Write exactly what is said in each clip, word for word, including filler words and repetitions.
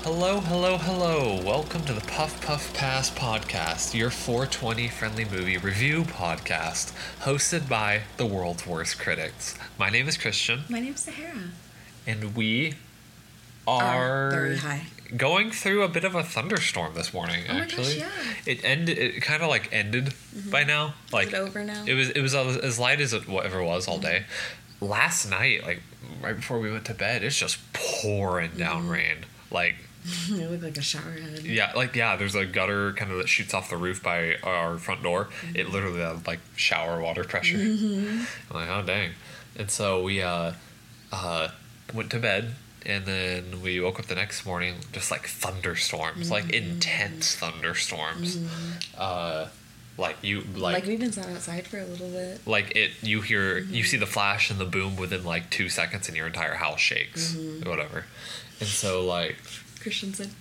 Hello, hello, hello. Welcome to the Puff Puff Pass podcast, your four twenty friendly movie review podcast, hosted by the world's worst critics. My name is Christian. My name's Sahara. And we are, are very high. going through a bit of a thunderstorm this morning, oh actually. My gosh, yeah. It ended it kind of like ended mm-hmm. by now. Like Is it over now? It was it was as light as it ever was all day. Last night, like right before we went to bed, it's just pouring down mm-hmm. rain. Like it looked like a shower head. Yeah, like yeah, there's a gutter kind of that shoots off the roof by our front door. Mm-hmm. It literally had like shower water pressure. Mm-hmm. I'm like, oh dang. And so we uh uh went to bed, and then we woke up the next morning just like thunderstorms, mm-hmm. like intense thunderstorms. Mm-hmm. Uh like you like Like we've been sat outside for a little bit. Like it you hear mm-hmm. you see the flash and the boom within like two seconds and your entire house shakes. Mm-hmm. Whatever. And so like Christian said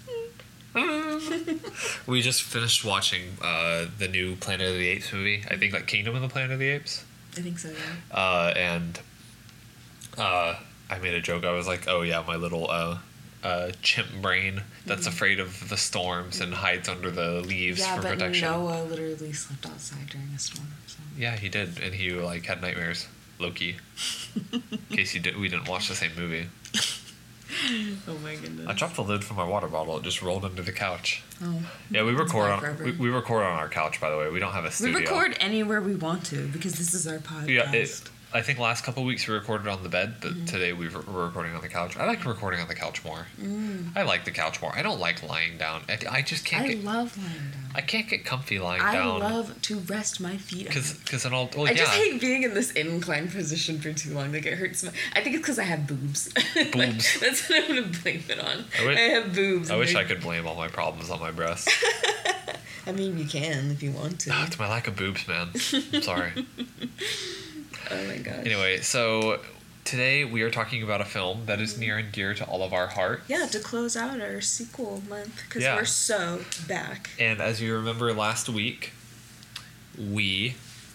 we just finished watching uh, the new Planet of the Apes movie. I think like Kingdom of the Planet of the Apes. I think so, yeah. Uh, and uh, I made a joke. I was like, oh yeah, my little uh, uh, chimp brain that's mm-hmm. afraid of the storms and hides under the leaves yeah, for but protection. Noah literally slept outside during a storm. So. Yeah, he did. And he like had nightmares. Low-key. In case you did, we didn't watch the same movie. Oh my goodness. I dropped the lid from my water bottle. It just rolled into the couch. Oh. Yeah, we record on we, we record on our couch, by the way. We don't have a studio. We record anywhere we want to because this is our podcast. Yeah, it, I think last couple of weeks we recorded on the bed, but mm-hmm. today we we're recording on the couch. I like recording on the couch more. Mm. I like the couch more. I don't like lying down. I, I just can't I get... love lying down. I can't get comfy lying I down. I love to rest my feet up. Because then I'll... Well, I yeah. just hate being in this inclined position for too long. Like, it hurts my... I think it's because I have boobs. Boobs. That's what I'm going to blame it on. I, wish, I have boobs. I wish I could blame all my problems on my breasts. I mean, you can if you want to. Oh, it's my lack of boobs, man. I'm sorry. Oh my gosh. Anyway, so today we are talking about a film that is near and dear to all of our hearts. Yeah, to close out our sequel month, because yeah. we're so back. And as you remember last week, we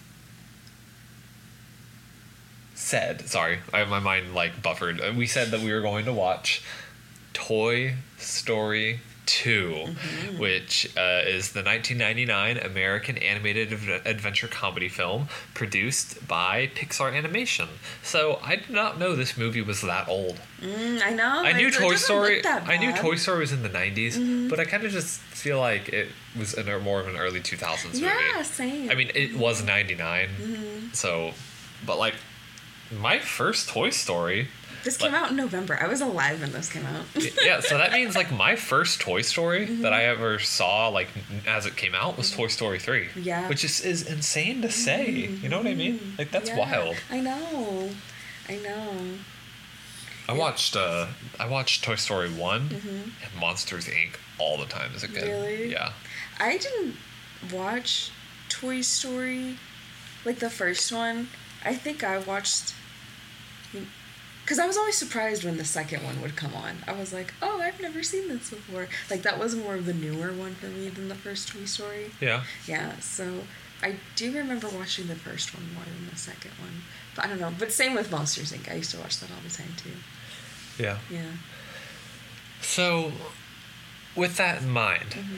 said, sorry, I, my mind like buffered. We said that we were going to watch Toy Story two, mm-hmm. which uh, is the nineteen ninety-nine American animated adventure comedy film produced by Pixar Animation. So I did not know this movie was that old. Mm, I know. I knew it, Toy it Story. I knew bad. Toy Story was in the nineties, mm-hmm. but I kind of just feel like it was in a more of an early two thousands movie. Yeah, same. I mean, it was ninety-nine, mm-hmm. so, but like my first Toy Story. This came like, out in November. I was alive when this came out. Yeah, so that means like my first Toy Story mm-hmm. that I ever saw like as it came out was Toy Story three. Yeah. Which is, is insane to say. Mm-hmm. You know what I mean? Like that's yeah, wild. I know. I know. I yeah. watched uh I watched Toy Story one mm-hmm. and Monsters Incorporated all the time as a kid. Really? Yeah. I didn't watch Toy Story, like the first one. I think I watched... Because I was always surprised when the second one would come on. I was like, oh, I've never seen this before. Like, that was more of the newer one for me than the first Toy Story. Yeah. Yeah, so I do remember watching the first one more than the second one. But I don't know. But same with Monsters, Incorporated. I used to watch that all the time, too. Yeah. Yeah. So, with that in mind... Mm-hmm.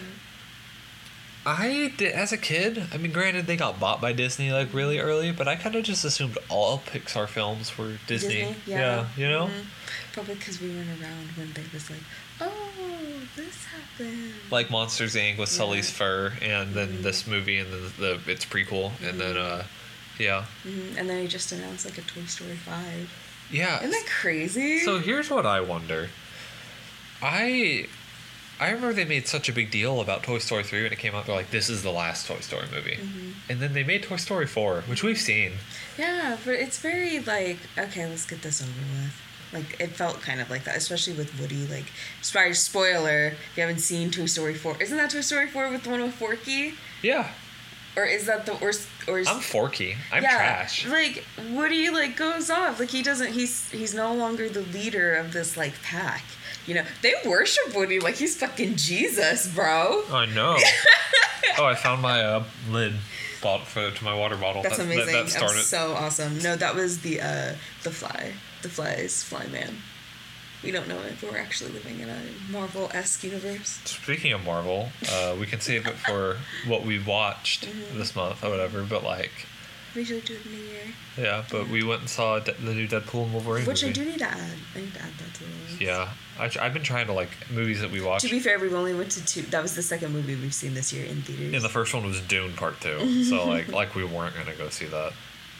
I did, as a kid, I mean, granted, they got bought by Disney, like, really early, but I kind of just assumed all Pixar films were Disney. Disney? Yeah. yeah. You know? Mm-hmm. Probably because we weren't around when they was like, oh, this happened. Like Monsters, Incorporated with yeah. Sully's fur, and then mm-hmm. this movie, and then the, the its prequel, mm-hmm. and then, uh, yeah. Mm-hmm. And then he just announced, like, a Toy Story five. Yeah. Isn't that crazy? So here's what I wonder. I... I remember they made such a big deal about Toy Story three when it came out. They're like, this is the last Toy Story movie. Mm-hmm. And then they made Toy Story four, which we've seen. Yeah, but it's very, like, okay, let's get this over with. Like, it felt kind of like that, especially with Woody. Like, sorry, spoiler, if you haven't seen Toy Story four. Isn't that Toy Story four with the one with Forky? Yeah. Or is that the... Or, or is, I'm Forky. I'm yeah, trash. Like, Woody, like, goes off. Like, he doesn't... He's, he's no longer the leader of this, like, pack. You know, they worship Woody like he's fucking Jesus, bro. I know. Oh, I found my uh, lid bottle for to my water bottle. That's that, amazing. That, that started. That's so awesome. No, that was the uh, the fly. The flies, fly man. We don't know it, but we're actually living in a Marvel-esque universe. Speaking of Marvel, uh, we can save it for what we watched mm-hmm. this month or whatever, but like... We should do it in a year. Yeah, but yeah. we went and saw De- the new Deadpool and Wolverine Which movie. I do need to add. I need to add that to the list. Yeah. I, I've been trying to, like, movies that we watched. To be fair, we've only went to two. That was the second movie we've seen this year in theaters. And the first one was Dune Part two. So, like, like we weren't going to go see that.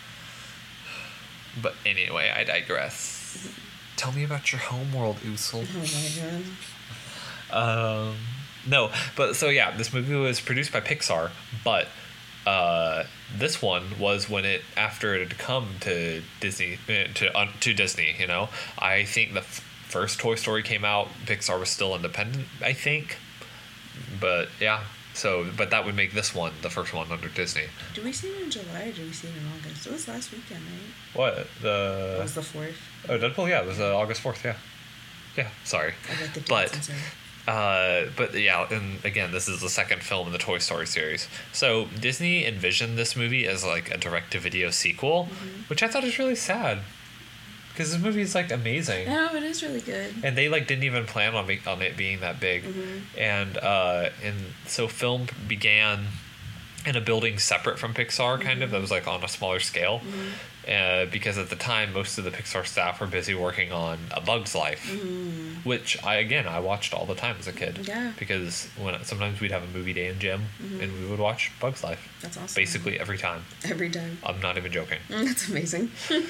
But anyway, I digress. Mm-hmm. Tell me about your homeworld, Usul. Oh, my God. Um, no, but, so, yeah, this movie was produced by Pixar, but... Uh, this one was when it after it had come to Disney to uh, to Disney. You know, I think the f- first Toy Story came out. Pixar was still independent, I think. But yeah, so but that would make this one the first one under Disney. Did we see it in July or did we see it in August? It was last weekend, right? What the? It was the fourth. Oh, Deadpool. Yeah, it was uh, August fourth. Yeah, yeah. Sorry, I got the dates, but. I'm sorry. Uh, but yeah, and again, this is the second film in the Toy Story series. So Disney envisioned this movie as like a direct-to-video sequel, mm-hmm. which I thought is really sad, because this movie is like amazing. No, it is really good. And they like didn't even plan on be- on it being that big, mm-hmm. and uh, and so film began in a building separate from Pixar, kind mm-hmm. of that was like on a smaller scale. Mm-hmm. Uh, because at the time, most of the Pixar staff were busy working on A Bug's Life, mm. which I again I watched all the time as a kid. Yeah. Because when sometimes we'd have a movie day in gym, mm-hmm. and we would watch Bug's Life. That's awesome. Basically every time. Every time. I'm not even joking. Mm, that's amazing.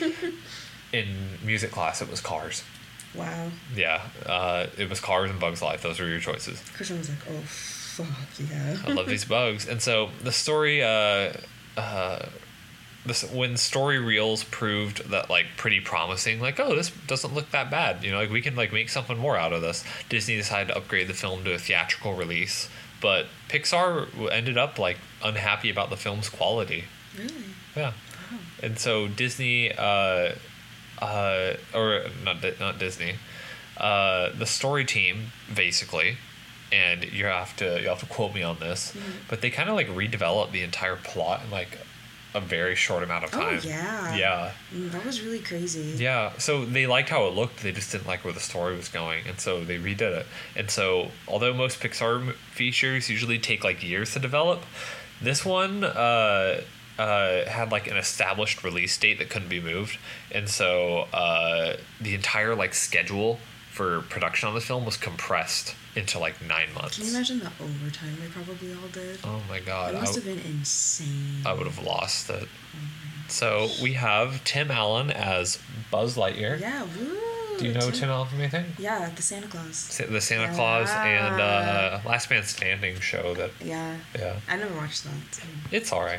In music class, it was Cars. Wow. Yeah, uh, it was Cars and Bug's Life. Those were your choices. Christian was like, "Oh, fuck yeah." I love these bugs, and so the story. Uh, uh, This, when story reels proved that like pretty promising, like, oh, this doesn't look that bad, you know, like we can like make something more out of this. Disney decided to upgrade the film to a theatrical release, but Pixar ended up like unhappy about the film's quality. Really? Yeah. Wow. And so Disney, uh, uh, or not not Disney, uh, the story team basically, and you have to you have to quote me on this, mm-hmm. but they kind of like redeveloped the entire plot in like a very short amount of time. Oh, yeah. Yeah. Mm, that was really crazy. Yeah. So they liked how it looked. They just didn't like where the story was going. And so they redid it. And so although most Pixar features usually take like years to develop, this one uh, uh, had like an established release date that couldn't be moved. And so uh, the entire like schedule for production on this film was compressed into like nine months. Can you imagine the overtime they probably all did? Oh my god. It must have been insane. I would have lost it. Oh so we have Tim Allen as Buzz Lightyear. Yeah, woo! Do you know Tim, Tim Allen from anything? Yeah, the Santa Claus. Sa- the Santa yeah. Claus and uh, Last Man Standing show that... Yeah. Yeah. I never watched that. So. It's alright.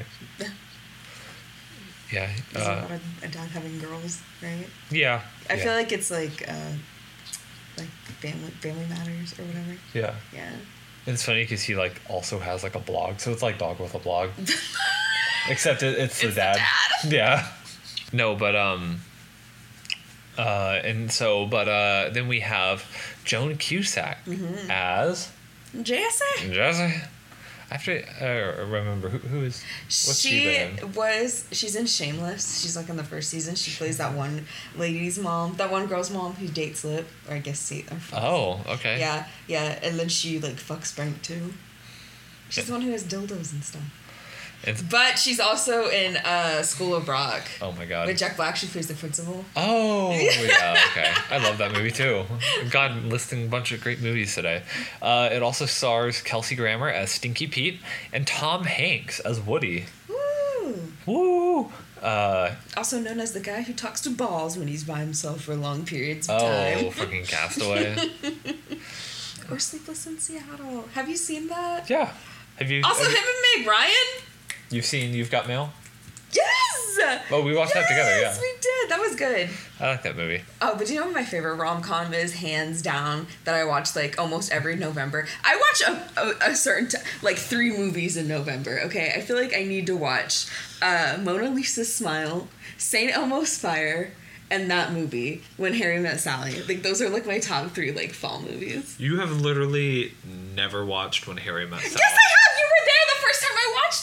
Yeah. Is Uh, it about a, a dad having girls, right? yeah. I yeah. feel like it's like... Uh, like family family matters or whatever. Yeah. Yeah. It's funny because he like also has like a blog, so it's like Dog with a Blog, except it, it's, it's the dad. the dad. Yeah. No, but um. Uh, and so, but uh, then we have Joan Cusack mm-hmm. as Jessie. Jessie. I have to uh, remember who who is what's she, she in? was she's in Shameless. She's like in the first season. She plays that one lady's mom, that one girl's mom who dates Lip, or I guess see or fucks. Oh, okay. Yeah, yeah, and then she like fucks Frank too. She's yeah. the one who has dildos and stuff. It's, but she's also in uh, School of Rock. Oh my god. With Jack Black, she plays the principal. Oh yeah, okay. I love that movie too. God, listing a bunch of great movies today. Uh, it also stars Kelsey Grammer as Stinky Pete and Tom Hanks as Woody. Woo! Woo! Uh, also known as the guy who talks to balls when he's by himself for long periods of oh, time. Oh, fucking Castaway. Or Sleepless in Seattle. Have you seen that? Yeah. Have you? Also, have him you, and Meg Ryan. You've seen You've Got Mail? Yes! Oh, we watched yes, that together, yeah. Yes, we did. That was good. I like that movie. Oh, but do you know what my favorite rom-com is, hands down, that I watch, like, almost every November? I watch a, a, a certain, t- like, three movies in November, okay? I feel like I need to watch uh, Mona Lisa's Smile, Saint Elmo's Fire, and that movie, When Harry Met Sally. Like, those are, like, my top three, like, fall movies. You have literally never watched When Harry Met Sally. Yes, I have! You were there the first time I watched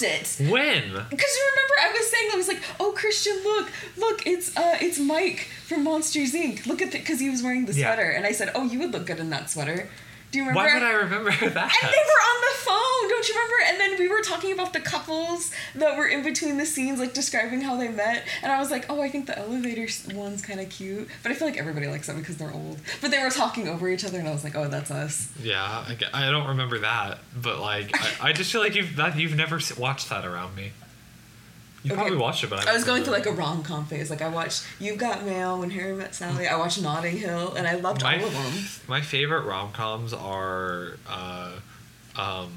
it. When? Because you remember I was saying, I was like, oh, Christian, look, look, it's uh, it's Mike from Monsters, Incorporated. Look at the, because he was wearing the sweater. Yeah. And I said, oh, you would look good in that sweater. Do you remember? Why would I remember that? And they were on the phone, don't you remember? And then we were talking about the couples that were in between the scenes, like describing how they met. And I was like, oh, I think the elevator one's kind of cute. But I feel like everybody likes them because they're old. But they were talking over each other, and I was like, oh, that's us. Yeah, I, I don't remember that. But like, I, I just feel like you've that you've never watched that around me. You okay. probably watched it, but I, I was going through like a rom-com phase. Like I watched You've Got Mail, When Harry Met Sally. I watched Notting Hill, and I loved my, all of them. My favorite rom-coms are, uh, um,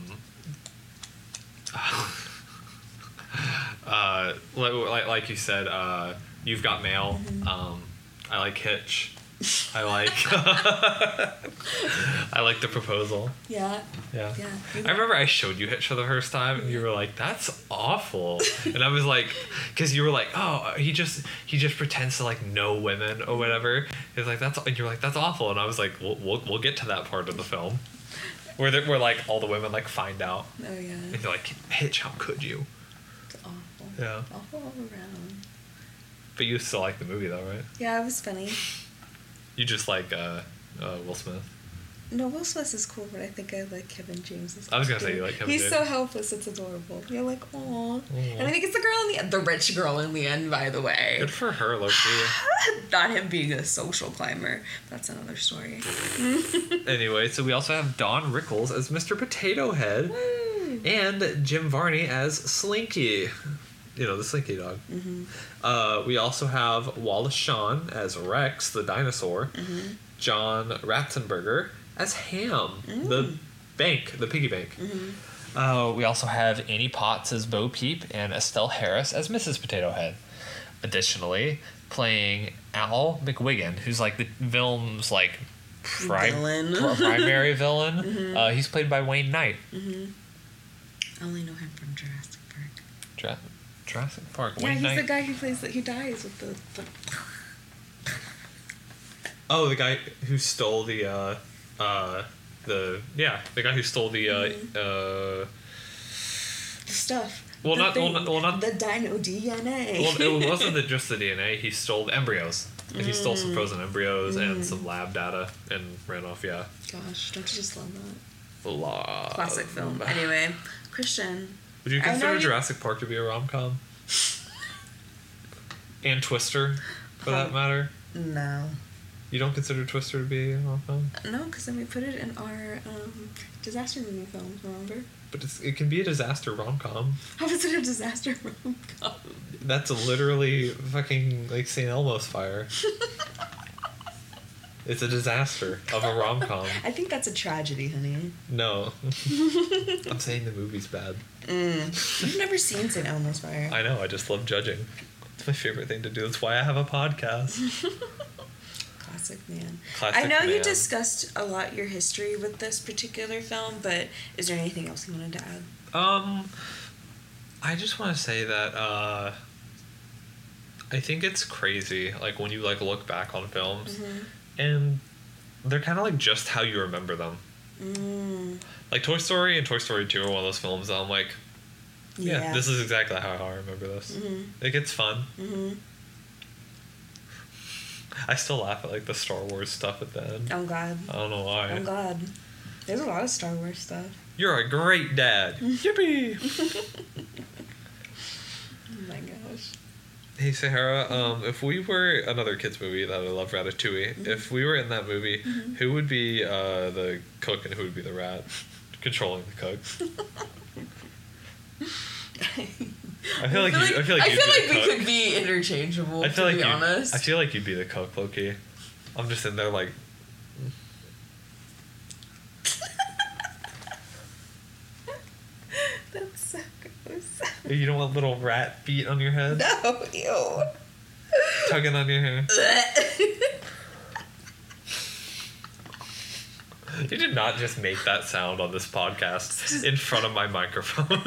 uh, like like you said, uh, You've Got Mail. Mm-hmm. Um, I like Hitch. I like I like The Proposal. Yeah. Yeah. Yeah. I remember I showed you Hitch for the first time, and you were like, "That's awful," and I was like, because you were like, "Oh, he just he just pretends to like know women or whatever." It's like that's and you're like, "That's awful," and I was like, "We'll we'll, we'll get to that part of the film where they, where like all the women like find out." Oh yeah. And you're like, "Hitch, how could you?" It's awful. Yeah. Awful all around. But you still like the movie though, right? Yeah, it was funny. You just like uh, uh, Will Smith. No, Will Smith is cool, but I think I like Kevin James. I was gonna say you like Kevin He's James. so helpless, it's adorable. You're like, aw. And I think it's the girl in the end, the rich girl in the end, by the way. Good for her, Loki. Not him being a social climber. That's another story. Anyway, so we also have Don Rickles as Mister Potato Head, Woo. And Jim Varney as Slinky. You know, the Slinky dog. Mm-hmm. Uh, we also have Wallace Shawn as Rex, the dinosaur. Mm-hmm. John Ratzenberger as Ham, mm. the bank, the piggy bank. Mm-hmm. Uh, we also have Annie Potts as Bo Peep and Estelle Harris as Missus Potato Head. Additionally, playing Al McWiggin, who's like the film's like pri- villain. primary villain. Mm-hmm. Uh, he's played by Wayne Knight. Mm-hmm. I only know him from Jurassic Park. Jurassic Jurassic Park. Yeah, Wayne he's Knight. the guy who plays that. Who dies with the. the... Oh, the guy who stole the, uh, uh, the yeah, the guy who stole the, uh, mm-hmm. uh, the stuff. Well, the not, well, not, well, not the dino D N A. Well, it wasn't the, just the D N A. He stole embryos. And mm. he stole some frozen embryos mm. and some lab data and ran off. Yeah. Gosh, don't you just love that? Love. Classic film. Anyway, Christian. Would you consider Jurassic Park to be a rom-com? And Twister, for um, that matter? No. You don't consider Twister to be a rom-com? No, because then we put it in our um, disaster movie films, remember? But it's, it can be a disaster rom-com. How is it a disaster rom-com? That's literally fucking like Saint Elmo's Fire. It's a disaster of a rom-com. I think that's a tragedy, honey. No. I'm saying the movie's bad. Mm. You've never seen Saint Elmo's Fire. I know, I just love judging. It's my favorite thing to do. That's why I have a podcast. Classic man. Classic I know man. You discussed a lot your history with this particular film, but is there anything else you wanted to add? Um, I just want to say that uh, I think it's crazy, like when you like look back on films, mm-hmm. and they're kind of like just how you remember them. Mm. Like Toy Story and Toy Story two are one of those films that I'm like, yeah, yeah. this is exactly how I remember this. Mm-hmm. Like it's fun. Mm-hmm. I still laugh at like the Star Wars stuff at the end. I'm glad. I don't know why. I'm glad. There's a lot of Star Wars stuff. You're a great dad. Yippee! Oh my gosh. Hey Sahara, um, if we were another kids movie that I love, Ratatouille. Mm-hmm. If we were in that movie, mm-hmm. who would be uh, the cook and who would be the rat controlling the cook? I feel like, I feel you, like I feel like, I you'd feel be like the we cook. could be interchangeable. I feel to like be honest, I feel like you'd be the cook, Loki. I'm just in there like. That's so gross. You don't want little rat feet on your head? No, ew. Tugging on your hair. You did not just make that sound on this podcast in front of my microphone.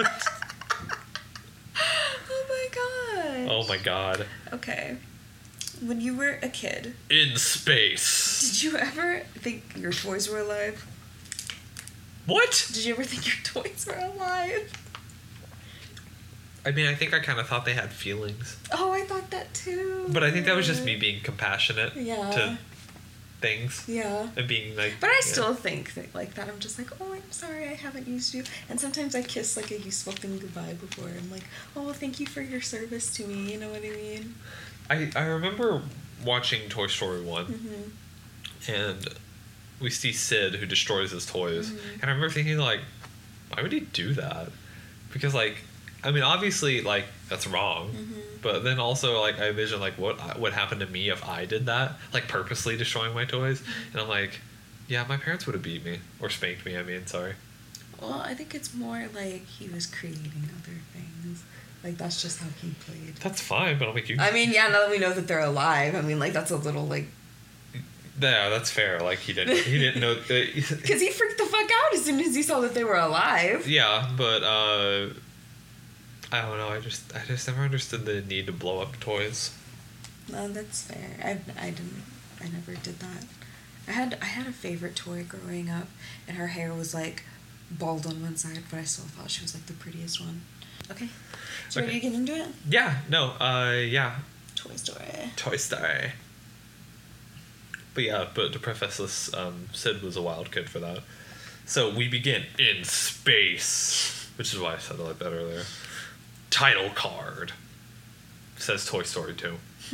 Oh my god. Oh my god. Okay. When you were a kid. In space. Did you ever think your toys were alive? What? Did you ever think your toys were alive? I mean, I think I kind of thought they had feelings. Oh, I thought that too. But I think that was just me being compassionate yeah. to things. Yeah. And being like... But I yeah. still think that like that. I'm just like, oh, I'm sorry I haven't used you. And sometimes I kiss like a useful thing goodbye before. I'm like, oh, thank you for your service to me. You know what I mean? I, I remember watching Toy Story one. Mm-hmm. And we see Sid who destroys his toys. Mm-hmm. And I remember thinking like, why would he do that? Because like, I mean, obviously like that's wrong. Mm-hmm. But then also, like, I envision, like, what would happen to me if I did that? Like, purposely destroying my toys? And I'm like, yeah, my parents would have beat me. Or spanked me, I mean, sorry. Well, I think it's more like he was creating other things. Like, that's just how he played. That's fine, but I'm like, you... I mean, yeah, now that we know that they're alive, I mean, like, that's a little, like... Yeah, that's fair. Like, he didn't, he didn't know... Because he freaked the fuck out as soon as he saw that they were alive. Yeah, but, uh... I don't know, I just I just never understood the need to blow up toys. No, that's fair. I I didn't I never did that. I had I had a favorite toy growing up, and her hair was like bald on one side, but I still thought she was like the prettiest one. Okay. So Okay. ready to get into it? Yeah, no, uh yeah. Toy Story. Toy Story. But yeah, but to preface this, um, Sid was a wild kid for that. So we begin in space, which is why I said it like that earlier. Title card says Toy Story two.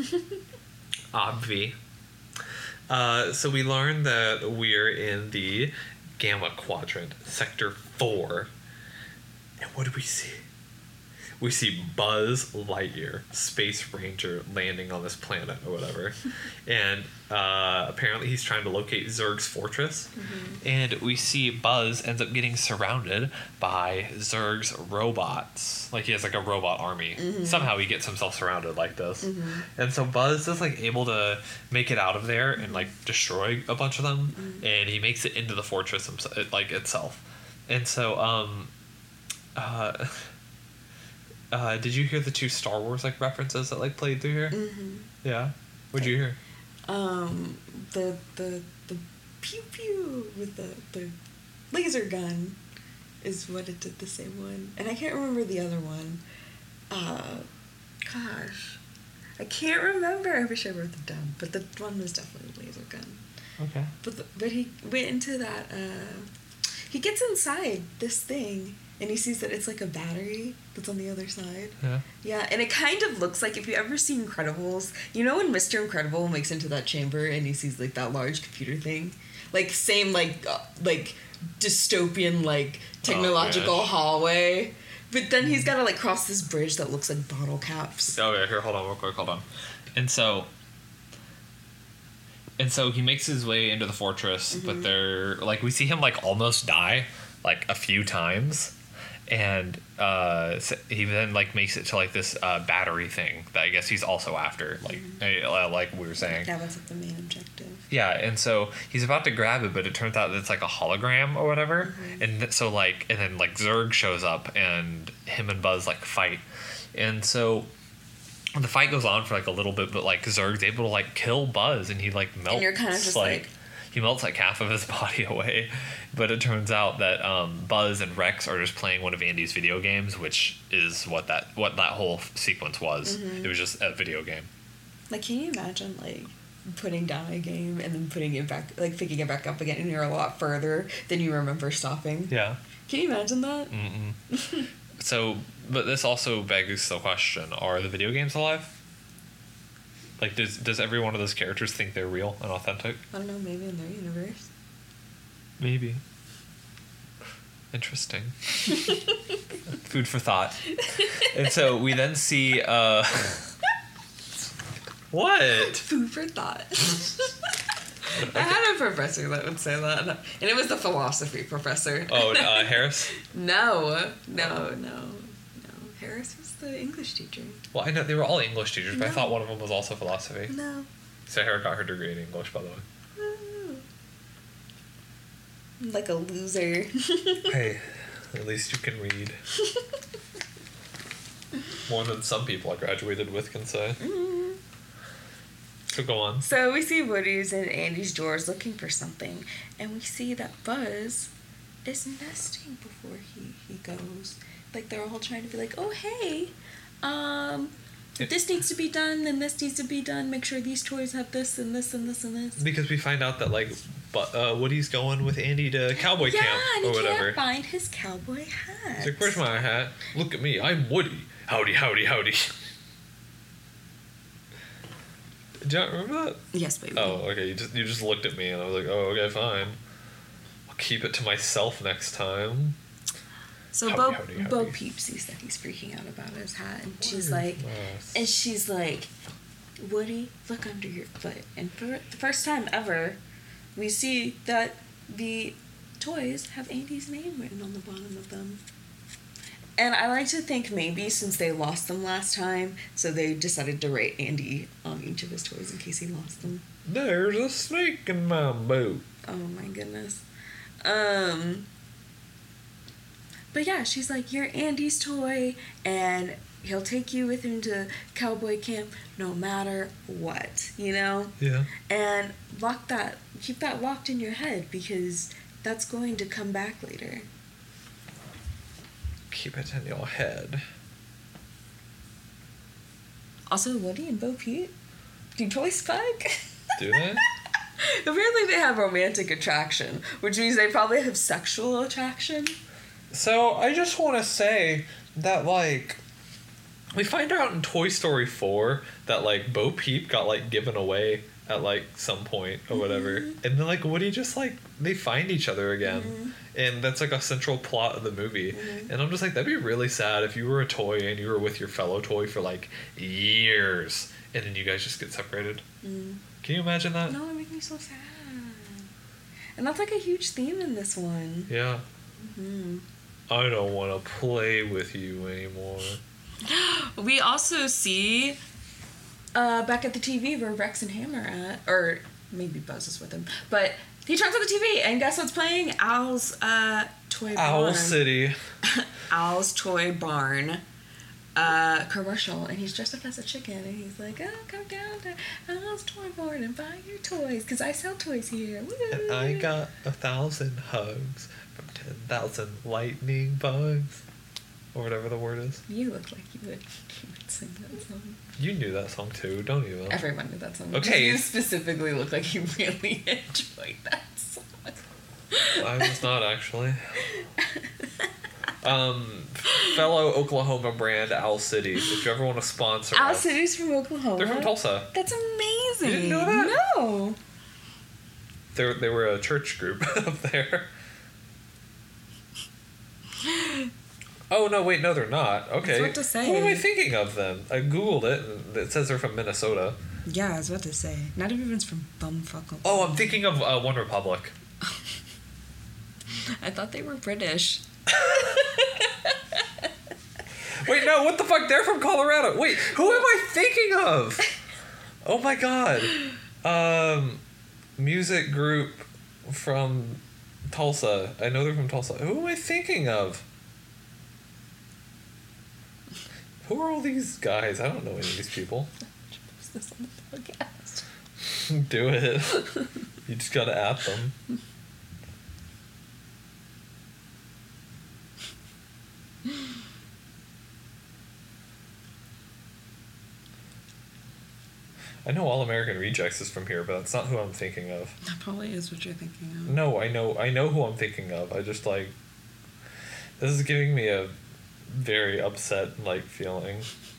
Obvi. Uh, so we learn that we're in the Gamma Quadrant, Sector four. And what do we see? We see Buzz Lightyear, Space Ranger, landing on this planet or whatever. And uh, apparently he's trying to locate Zurg's fortress. Mm-hmm. And we see Buzz ends up getting surrounded by Zurg's robots. Like he has like a robot army. Mm-hmm. Somehow he gets himself surrounded like this. Mm-hmm. And so Buzz is like able to make it out of there and like destroy a bunch of them. Mm-hmm. And he makes it into the fortress himself, like itself. And so, um... Uh... Uh, did you hear the two Star Wars like references that like played through here? Mm-hmm. Yeah. What'd you hear? Um, the the the pew pew with the the laser gun is what it did the same one, and I can't remember the other one. Uh, gosh, I can't remember. I wish I wrote them down, but the one was definitely a laser gun. Okay. But the, but he went into that. Uh, he gets inside this thing. And he sees that it's like a battery that's on the other side. Yeah. Yeah, and it kind of looks like, if you ever see Incredibles, you know when Mister Incredible makes into that chamber and he sees like that large computer thing? Like same like uh, like dystopian like technological oh, hallway. But then he's got to like cross this bridge that looks like bottle caps. Oh yeah, here, hold on real quick, hold on. And so And so he makes his way into the fortress, mm-hmm. but they're like we see him like almost die like a few times. And uh, he then like makes it to like this uh, battery thing that I guess he's also after, like mm-hmm. uh, like we were saying. That was like the main objective. Yeah, and so he's about to grab it, but it turns out that it's like a hologram or whatever. Mm-hmm. And th- so like, and then like Zurg shows up, and him and Buzz like fight, and so the fight goes on for like a little bit, but like Zurg's able to like kill Buzz, and he like melts. And you're kind of just like. like He melts like half of his body away, but it turns out that um, Buzz and Rex are just playing one of Andy's video games, which is what that what that whole sequence was. Mm-hmm. It was just a video game. Like, can you imagine like putting down a game and then putting it back, like picking it back up again, and you're a lot further than you remember stopping? Yeah. Can you imagine that? Mm-mm. So, but this also begs the question: are the video games alive? Like, does does every one of those characters think they're real and authentic? I don't know, maybe in their universe. Maybe. Interesting. Food for thought. And so we then see, uh... What? Food for thought. I had a professor that would say that, and it was the philosophy professor. Oh, uh, Harris? No, no, no, no. Harris was the English teacher. Well, I know they were all English teachers, but No. I thought one of them was also philosophy. No. Sarah got her degree in English, by the way. No. Like a loser. Hey, at least you can read. More than some people I graduated with can say. Mm. So go on. So we see Woody's in Andy's drawers looking for something, and we see that Buzz is nesting before he, he goes. like they're all trying to be like, oh hey, um, if this needs to be done, then this needs to be done. Make sure these toys have this and this and this and this. Because we find out that like, but uh, Woody's going with Andy to cowboy yeah, camp and or he whatever. can't find his cowboy hat. He's like, where's my hat? Look at me, I'm Woody. Howdy, howdy, howdy. Do you not remember that? Yes, baby. Oh, okay. You just you just looked at me and I was like, oh, okay, fine. I'll keep it to myself next time. So howdy, Bo howdy, howdy. Bo Peep sees that he's freaking out about his hat, and she's Where's like, my- and she's like, Woody, look under your foot. And for the first time ever, we see that the toys have Andy's name written on the bottom of them. And I like to think maybe since they lost them last time, so they decided to write Andy on each of his toys in case he lost them. There's a snake in my boot. Oh my goodness. Um, but yeah, she's like, you're Andy's toy, and he'll take you with him to cowboy camp no matter what, you know? Yeah. And lock that, keep that locked in your head because that's going to come back later. Keep it in your head. Also, Woody and Bo Peep do toys fuck? Do they? Apparently they have romantic attraction, which means they probably have sexual attraction. So I just want to say that like we find out in Toy Story four that like Bo Peep got like given away at like some point or whatever, Mm-hmm. and then like Woody just like they find each other again, Mm-hmm. and that's like a central plot of the movie. Mm-hmm. And I'm just like, that'd be really sad if you were a toy and you were with your fellow toy for like years, and then you guys just get separated. Mm. Can you imagine that? No, it makes me so sad. And that's like a huge theme in this one. Yeah. Mm-hmm. I don't want to play with you anymore. We also see uh, back at the T V where Rex and Ham are at, or maybe Buzz is with him, but he turns on the T V and guess what's playing? Owl's uh, Toy Owl Barn. City. Owl's Toy Barn uh, commercial, and he's dressed up as a chicken, and he's like, oh, come down to Owl's Toy Barn and buy your toys, because I sell toys here. Woo! And I got a thousand hugs from ten thousand lightning bugs. Or whatever the word is. You look like you would, you would sing that song. You knew that song too, don't you? Everyone knew that song. Okay. You specifically look like you really enjoyed that song. I was not actually. Um, fellow Oklahoma brand Owl City. If you ever want to sponsor Owl us. City's from Oklahoma. They're from Tulsa. That's amazing. You didn't know that? No. They they were a church group up there. Oh no! Wait, no, they're not. Okay. I was about to say. Who am I thinking of then? I googled it, and it says they're from Minnesota. Yeah, I was about to say. Not everyone's from bumfuck Oklahoma. Oh, I'm thinking of uh, One Republic. I thought they were British. Wait, no, what the fuck? They're from Colorado. Wait, who am I thinking of? Oh my god. Um, music group from Tulsa. I know they're from Tulsa. Who am I thinking of? Who are all these guys? I don't know any of these people. Post this on the podcast. Do it. You just gotta at them. I know All American Rejects is from here, but that's not who I'm thinking of. That probably is what you're thinking of. No, I know I know who I'm thinking of. I just like this is giving me a very upset like feeling.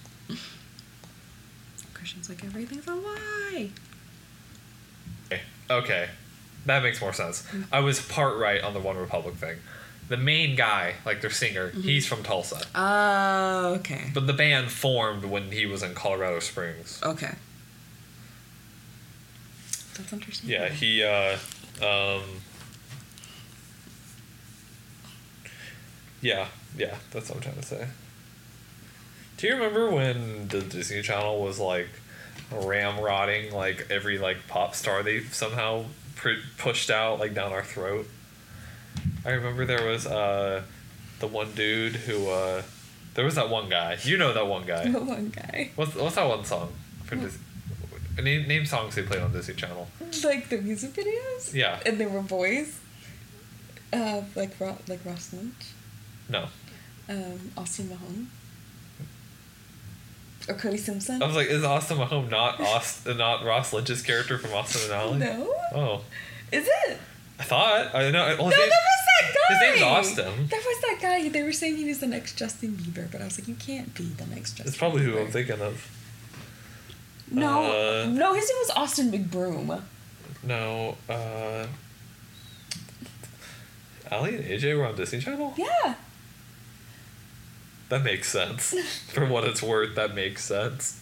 Christian's like, everything's a lie. Okay. Okay. That makes more sense. I was part right on the One Republic thing. The main guy, like their singer, Mm-hmm. he's from Tulsa. Oh, okay. But the band formed when he was in Colorado Springs. Okay. That's understandable. Yeah, he uh um Yeah, yeah, that's what I'm trying to say. Do you remember when the Disney Channel was like ramrodding like every like pop star they somehow pr- pushed out like down our throat? I remember there was uh the one dude who uh there was that one guy. You know that one guy. The one guy. What's what's that one song from Disney? Name name songs they played on Disney Channel. Like the music videos? Yeah. And they were boys? Uh, like, Ro- like Ross Lynch? No. Um, Austin Mahone. Or Cody Simpson. I was like, is Austin Mahone not Austin, not Ross Lynch's character from Austin and Ally? No. Oh. Is it? I thought. I know. Well, no, his that name, was that guy. His name's Austin. That was that guy. They were saying he was the next Justin Bieber, but I was like, you can't be the next Justin. It's probably Bieber. who I'm thinking of. No, Uh, no, his name was Austin McBroom. No. Uh, Ally and A J were on Disney Channel? Yeah. That makes sense. For what it's worth, that makes sense.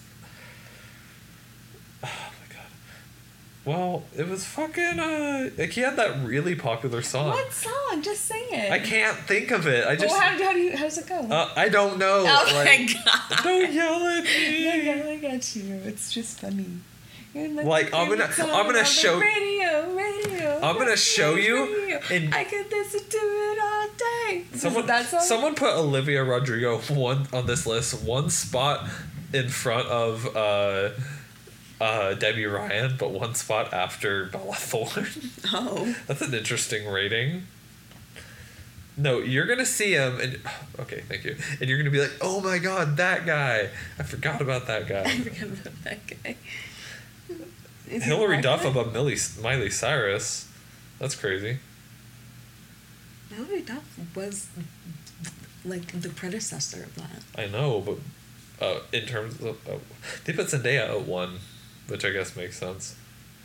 Oh my god. Well, it was fucking, uh, like he had that really popular song. What song? Just sing it. I can't think of it. I just. Well, how, how, do you, how does it go? Uh, I don't know. Oh like, my god. Don't yell at me. I know, I got you. It's just funny. Like, I'm gonna- I'm gonna show- Radio, radio. I'm gonna show you radio. in- I could listen to it all day. Someone, Is it that song? someone put Olivia Rodrigo one on this list, one spot in front of uh, uh, Debbie Ryan, but one spot after Bella Thorne. Oh. That's an interesting rating. No, you're gonna see him, and okay, thank you. And you're gonna be like, "Oh my god, that guy! I forgot about that guy." I forgot about that guy. Is he Hillary Duff black? above Miley, Miley Cyrus. That's crazy. Hillary Duff was like the predecessor of that. I know, but uh, in terms of uh, they put Zendaya at one, which I guess makes sense.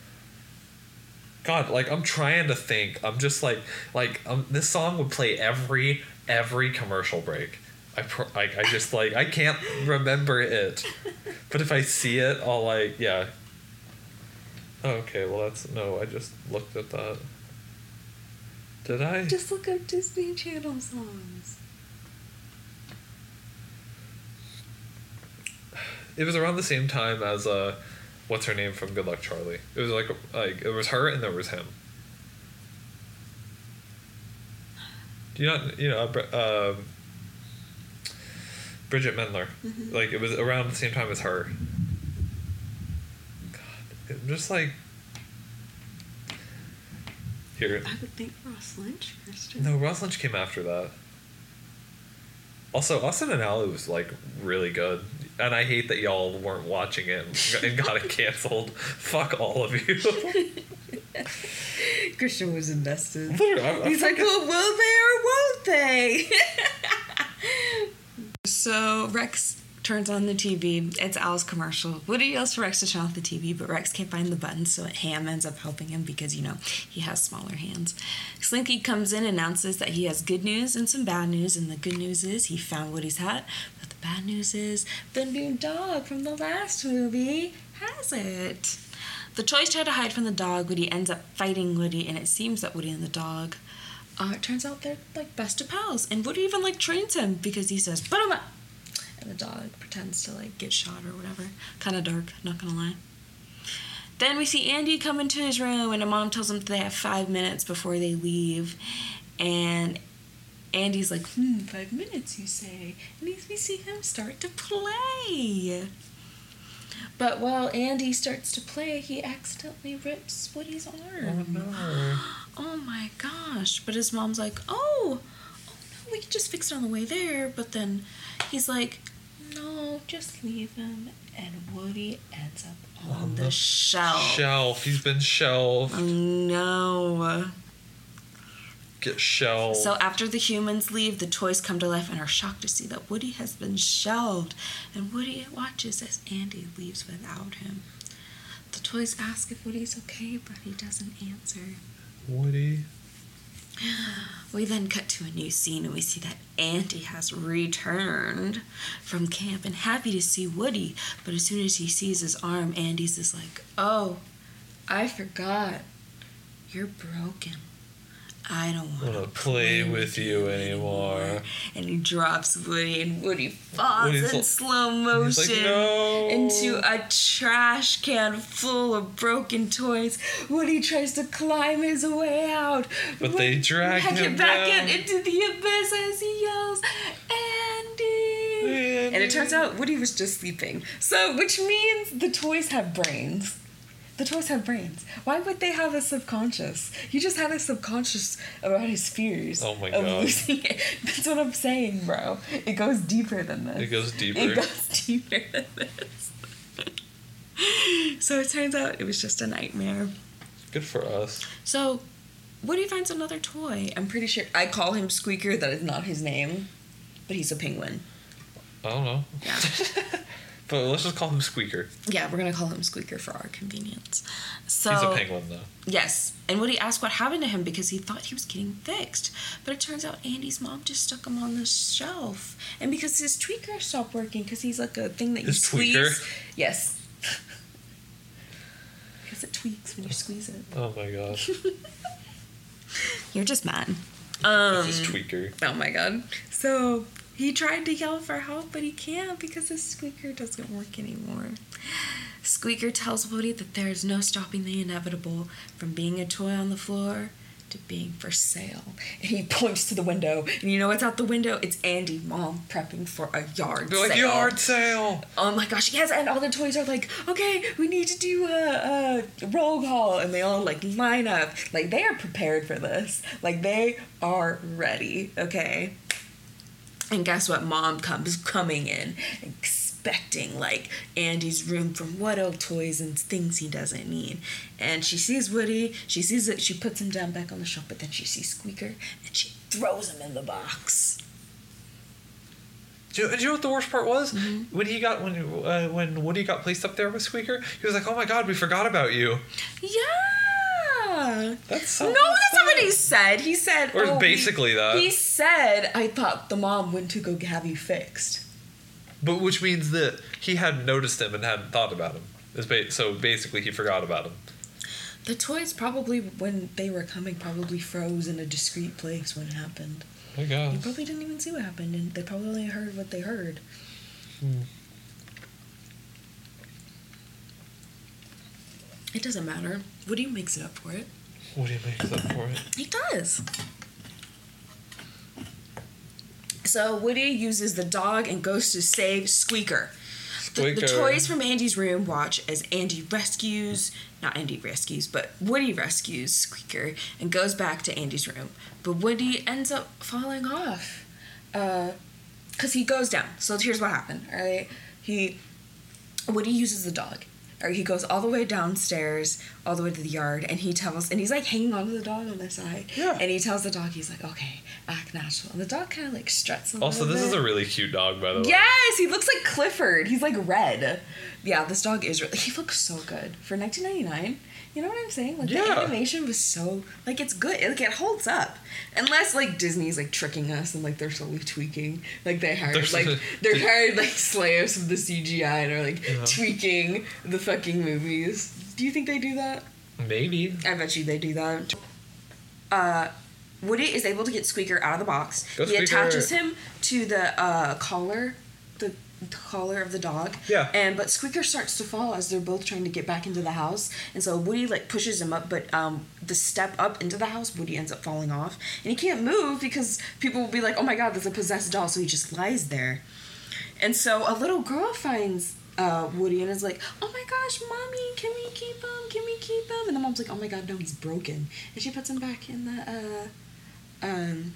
God, like I'm trying to think. I'm just like like um, this song would play every every commercial break. I pro- like I just like I can't remember it, but if I see it, I'll like yeah. Oh, okay, well that's no. I just looked at that. Did I? Just look up Disney Channel songs. It was around the same time as uh, what's her name from Good Luck Charlie. It was like like it was her and there was him. Do you not you know uh, um, Bridget Mendler? Mm-hmm. Like it was around the same time as her. God, I'm just like here. I would think Ross Lynch first. No, Ross Lynch came after that. Also, Austin and Ally was like really good, and I hate that y'all weren't watching it and, and got it canceled. Fuck all of you. Christian was invested. Literally, I, I He's like, fucking- well, will they or won't they? So Rex turns on the T V. It's Al's commercial. Woody yells for Rex to turn off the T V, but Rex can't find the button, so Ham ends up helping him because, you know, he has smaller hands. Slinky comes in and announces that he has good news and some bad news, and the good news is he found Woody's hat, but the bad news is the new dog from the last movie has it. The toys try to hide from the dog. Woody ends up fighting Woody, and it seems that Woody and the dog, uh, it turns out they're like best of pals, and Woody even like trains him because he says, "Put him up," and the dog pretends to like get shot or whatever. Kind of dark, not gonna lie. Then we see Andy come into his room, and a mom tells him they have five minutes before they leave, and Andy's like, "Hmm, five minutes, you say?" And we see him start to play. But while Andy starts to play, he accidentally rips Woody's arm. Oh no. Oh my gosh. But his mom's like, oh, oh no, we can just fix it on the way there. But then he's like, no, just leave him. And Woody ends up on, on the, the shelf. Shelf. He's been shelved. Oh no. Get shelved. So after the humans leave, the toys come to life and are shocked to see that Woody has been shelved. And Woody watches as Andy leaves without him. The toys ask if Woody's okay, but he doesn't answer. Woody. We then cut to a new scene and we see that Andy has returned from camp and happy to see Woody. But as soon as he sees his arm, Andy's just like, oh, I forgot. You're broken. I don't want to play, play with you anymore. anymore. And he drops Woody, and Woody falls Woody's in l- slow motion like, no. into a trash can full of broken toys. Woody tries to climb his way out, but Woody they drag him, him back in into the abyss as he yells, Andy! Andy! And it turns out Woody was just sleeping. So, which means the toys have brains. The toys have brains. Why would they have a subconscious? You just had a subconscious about his fears. Oh my of God. losing it. That's what I'm saying, bro. It goes deeper than this. It goes deeper. It goes deeper than this. So it turns out it was just a nightmare. Good for us. So Woody finds another toy. I'm pretty sure I call him Squeaker. That is not his name, but he's a penguin. I don't know. Yeah. But let's just call him Squeaker. Yeah, we're gonna call him Squeaker for our convenience. So He's a penguin, though. Yes, and Woody asked what happened to him because he thought he was getting fixed, but it turns out Andy's mom just stuck him on the shelf, and because his tweaker stopped working, because he's like a thing that you His squeeze. tweaker? Yes. Because it tweaks when you squeeze it. Oh my gosh. You're just mad. Um, This is Tweaker. Oh my god. So he tried to yell for help, but he can't because his squeaker doesn't work anymore. Squeaker tells Woody that there is no stopping the inevitable from being a toy on the floor to being for sale. And he points to the window, and you know what's out the window? It's Andy, mom, prepping for a yard They're sale. like, yard sale! Oh my gosh, yes, and all the toys are like, okay, we need to do a, a roll call, and they all like line up. Like, they are prepared for this. Like, they are ready, okay? And guess what? Mom comes coming in, expecting like Andy's room from What O toys and things he doesn't need. And she sees Woody, she sees it, she puts him down back on the shelf, but then she sees Squeaker and she throws him in the box. Do you, do you know what the worst part was? Mm-hmm. When he got when uh, when Woody got placed up there with Squeaker, he was like, "Oh my God, we forgot about you." Yeah. That's so. No, messed that's not what up. he said. He said, Or oh, basically he, that. He said, I thought the mom went to go have you fixed. But which means that he hadn't noticed him and hadn't thought about him. It's ba- So basically, he forgot about him. The toys probably, when they were coming, probably froze in a discreet place when it happened. Oh my God. You probably didn't even see what happened, and they probably only heard what they heard. Hmm. It doesn't matter. Woody makes it up for it. Woody makes up for it. He does. So Woody uses the dog and goes to save Squeaker. The, the Squeaker. toys from Andy's room watch as Andy rescues, not Andy rescues, but Woody rescues Squeaker and goes back to Andy's room. But Woody ends up falling off. Uh, because he goes down. So here's what happened, alright? He, Woody uses the dog. Or he goes all the way downstairs, all the way to the yard, and he tells, and he's like hanging onto the dog on the side. Yeah. And he tells the dog, he's like, okay, act natural. And the dog kind of like struts a Also, little this bit. is a really cute dog, by the way. Yes, he looks like Clifford. He's like red. Yeah, this dog is really, he looks so good. For nineteen ninety-nine, you know what I'm saying? Like, Yeah. the animation was so, like, it's good. Like, it holds up. Unless, like, Disney's, like, tricking us and, like, they're slowly tweaking. Like, they hired, They're like, so- they're hired, like, slaves of the C G I and are, like, Yeah. tweaking the fucking movies. Do you think they do that? Maybe. I bet you they do that. Uh, Woody is able to get Squeaker out of the box. Go he Squeaker. attaches him to the uh, collar, the collar of the dog. Yeah. And but Squeaker starts to fall as they're both trying to get back into the house, and so Woody like pushes him up, but um, the step up into the house, Woody ends up falling off, and he can't move because people will be like, "Oh my God, there's a possessed doll," so he just lies there. And so a little girl finds uh, Woody and is like, "Oh my gosh, mommy, can we keep him? Can we keep him?" And the mom's like, "Oh my God, no, he's broken," and she puts him back in the uh, um,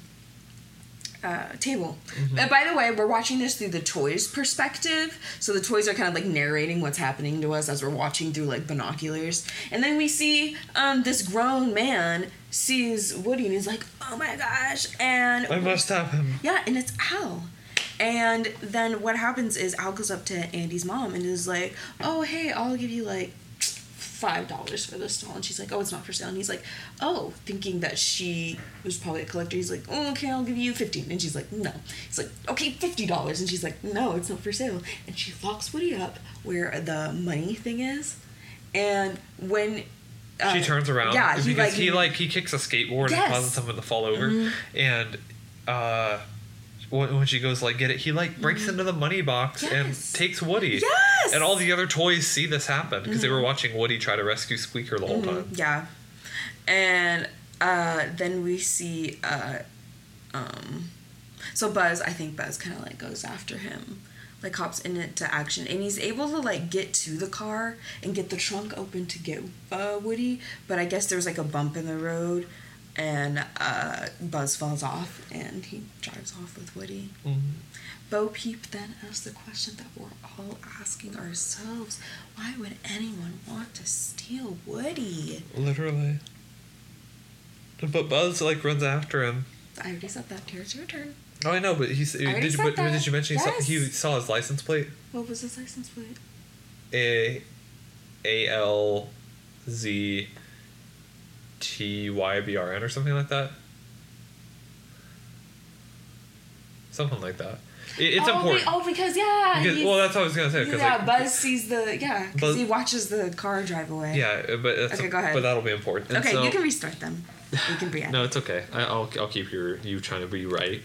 uh, table. Mm-hmm. And by the way, we're watching this through the toys' perspective, so the toys are kind of like narrating what's happening to us as we're watching through like binoculars. And then we see um, this grown man sees Woody and he's like, "Oh my gosh!" And I must have him. yeah, and it's Al. And then what happens is Al goes up to Andy's mom and is like, "Oh, hey, I'll give you like five dollars for this doll." And she's like, "Oh, it's not for sale." And he's like, "Oh," thinking that she was probably a collector. He's like, "Oh, okay, I'll give you fifteen." And she's like, "No." He's like, "Okay, fifty dollars." And she's like, "No, it's not for sale." And she locks Woody up where the money thing is. And when uh, She turns around. yeah, because he like he like he kicks a skateboard Yes. and causes someone to fall over, Mhm. and uh, when, when she goes to, like get it, he like breaks into the money box Yes. and takes Woody. Yes! And all the other toys see this happen because they were watching Woody try to rescue Squeaker the whole Mhm, time. Yeah. And uh, then we see, uh, um, so Buzz, I think Buzz kind of like goes after him like hops into action, and he's able to like get to the car and get the trunk open to get uh, Woody. But I guess there's like a bump in the road, and uh, Buzz falls off, and he drives off with Woody. Mm-hmm. Bo Peep then asks the question that we're all asking ourselves: why would anyone want to steal Woody? Literally. But Buzz like runs after him. I already said that. Here's your turn. Oh, I know, but he's. Did you, but, did you mention yes. he, saw, he saw his license plate? What was his license plate? A, A L, Z, T Y B R N or something like that. Something like that. It, it's oh, important. Be, oh, because yeah. Because, well, that's what I was gonna say. Cause, yeah, like, Buzz sees the yeah because he watches the car drive away. Yeah, but that's okay, a, go ahead. But that'll be important. And okay, so, you can restart them. You can be. No, it's okay. I, I'll I'll keep your you trying to be right.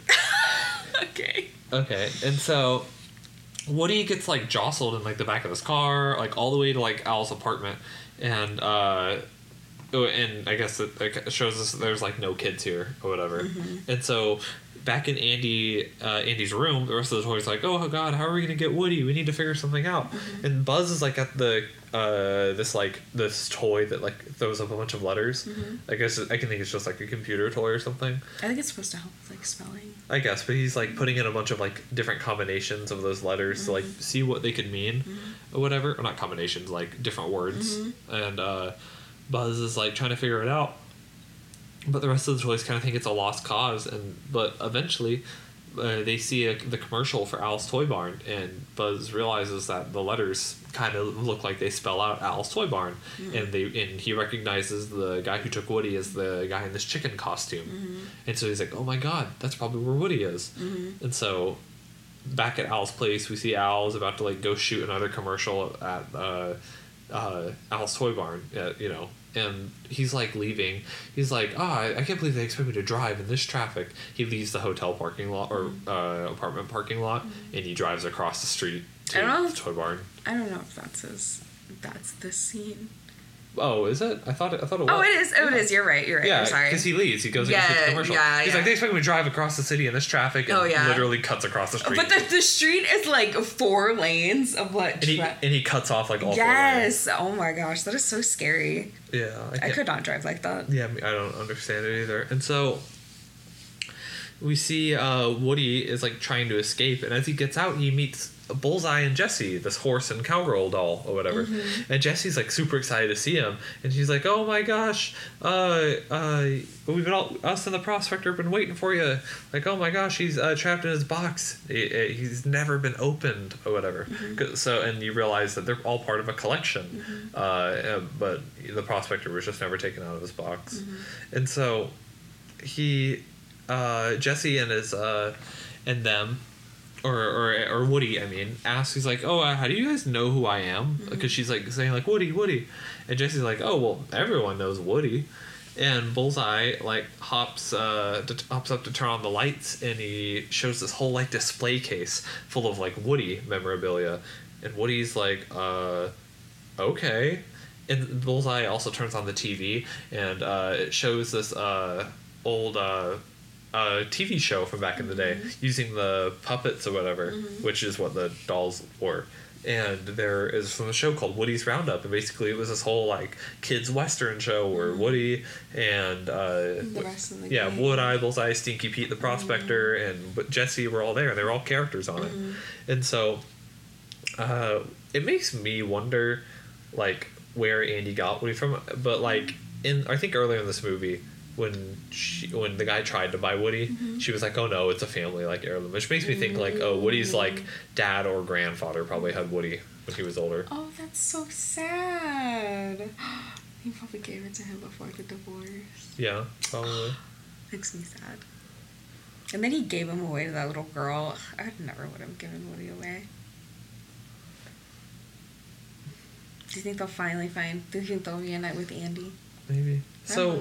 Okay. Okay, and so Woody gets like jostled in like the back of his car, like all the way to like Al's apartment, and uh, oh, and I guess it, it shows us there's like no kids here or whatever, mm-hmm. and so. Back in Andy, uh, Andy's room, the rest of the toys like, oh God, how are we gonna get Woody? We need to figure something out. Mm-hmm. And Buzz is like at the uh, this like this toy that like throws up a bunch of letters. Mm-hmm. I guess I can think it's just like a computer toy or something. I think it's supposed to help with like spelling. I guess, but he's like putting in a bunch of like different combinations of those letters mm-hmm. to like see what they could mean mm-hmm. or whatever. Or not combinations, like different words. Mm-hmm. And uh, Buzz is like trying to figure it out. But the rest of the toys kind of think it's a lost cause, and but eventually uh, they see a, the commercial for Al's Toy Barn, and Buzz realizes that the letters kind of look like they spell out Al's Toy Barn, mm-hmm. and they and he recognizes the guy who took Woody as the guy in this chicken costume, mm-hmm. and so he's like, oh my God, that's probably where Woody is, mm-hmm. and so back at Al's place, we see Al's about to like go shoot another commercial at uh, uh, Al's Toy Barn, uh, you know. And he's like leaving. He's like, oh, I, I can't believe they expect me to drive in this traffic. He leaves the hotel parking lot or uh, apartment parking lot, mm-hmm. and he drives across the street to the Toy Barn. I don't know if that's his. That's the scene. Oh, is it? I thought it. I thought it was. Oh, it is. Oh, yeah. It is. You're right. You're right. Yeah, I'm sorry. because he leaves. He goes yeah, into the commercial. Yeah, He's yeah. like, they expect me to drive across the city in this traffic, and oh, yeah. literally cuts across the street. But the, the street is like four lanes of what? And he, and he cuts off like all yes. four lanes. Oh my gosh, that is so scary. Yeah, I, I could not drive like that. Yeah, I don't understand it either. And so we see uh, Woody is like trying to escape, and as he gets out, he meets Bullseye and Jessie, this horse and cowgirl doll or whatever. Mm-hmm. And Jessie's like super excited to see him, and she's like, "Oh my gosh, uh, uh, we've been all us and the prospector have been waiting for you. Like, oh my gosh, he's uh, trapped in his box. He, he's never been opened or whatever." Mm-hmm. So, and you realize that they're all part of a collection, mm-hmm. uh, but the prospector was just never taken out of his box, mm-hmm. and so he, uh, Jessie and his uh, and them. Or, or or Woody, I mean, asks, he's like, oh, uh, how do you guys know who I am? Because mm-hmm. she's like saying like, Woody, Woody. And Jessie's like, oh, well, everyone knows Woody. And Bullseye like hops uh to, hops up to turn on the lights, and he shows this whole like display case full of like Woody memorabilia. And Woody's like, uh, okay. And Bullseye also turns on the T V, and uh, it shows this uh, old... Uh, a T V show from back in the day, mm-hmm. using the puppets or whatever, mm-hmm. which is what the dolls were. And there is from a show called Woody's Roundup, and basically it was this whole like kids western show where mm-hmm. Woody and uh, the rest of the yeah, game. Wood-Eye, Bullseye, Stinky Pete the Prospector, mm-hmm. and Jessie were all there. They were all characters on mm-hmm. it, and so uh, it makes me wonder, like, where Andy got Woody from. But like in I think earlier in this movie, when she, when the guy tried to buy Woody, mm-hmm. she was like, oh no, it's a family like heirloom, which makes me think like, oh, Woody's like dad or grandfather probably had Woody when he was older. Oh, that's so sad. He probably gave it to him before the divorce. Yeah, probably. Makes me sad. And then he gave him away to that little girl. I never would have given Woody away. Do you think they'll finally find, do you think they'll reunite with Andy? Maybe. So,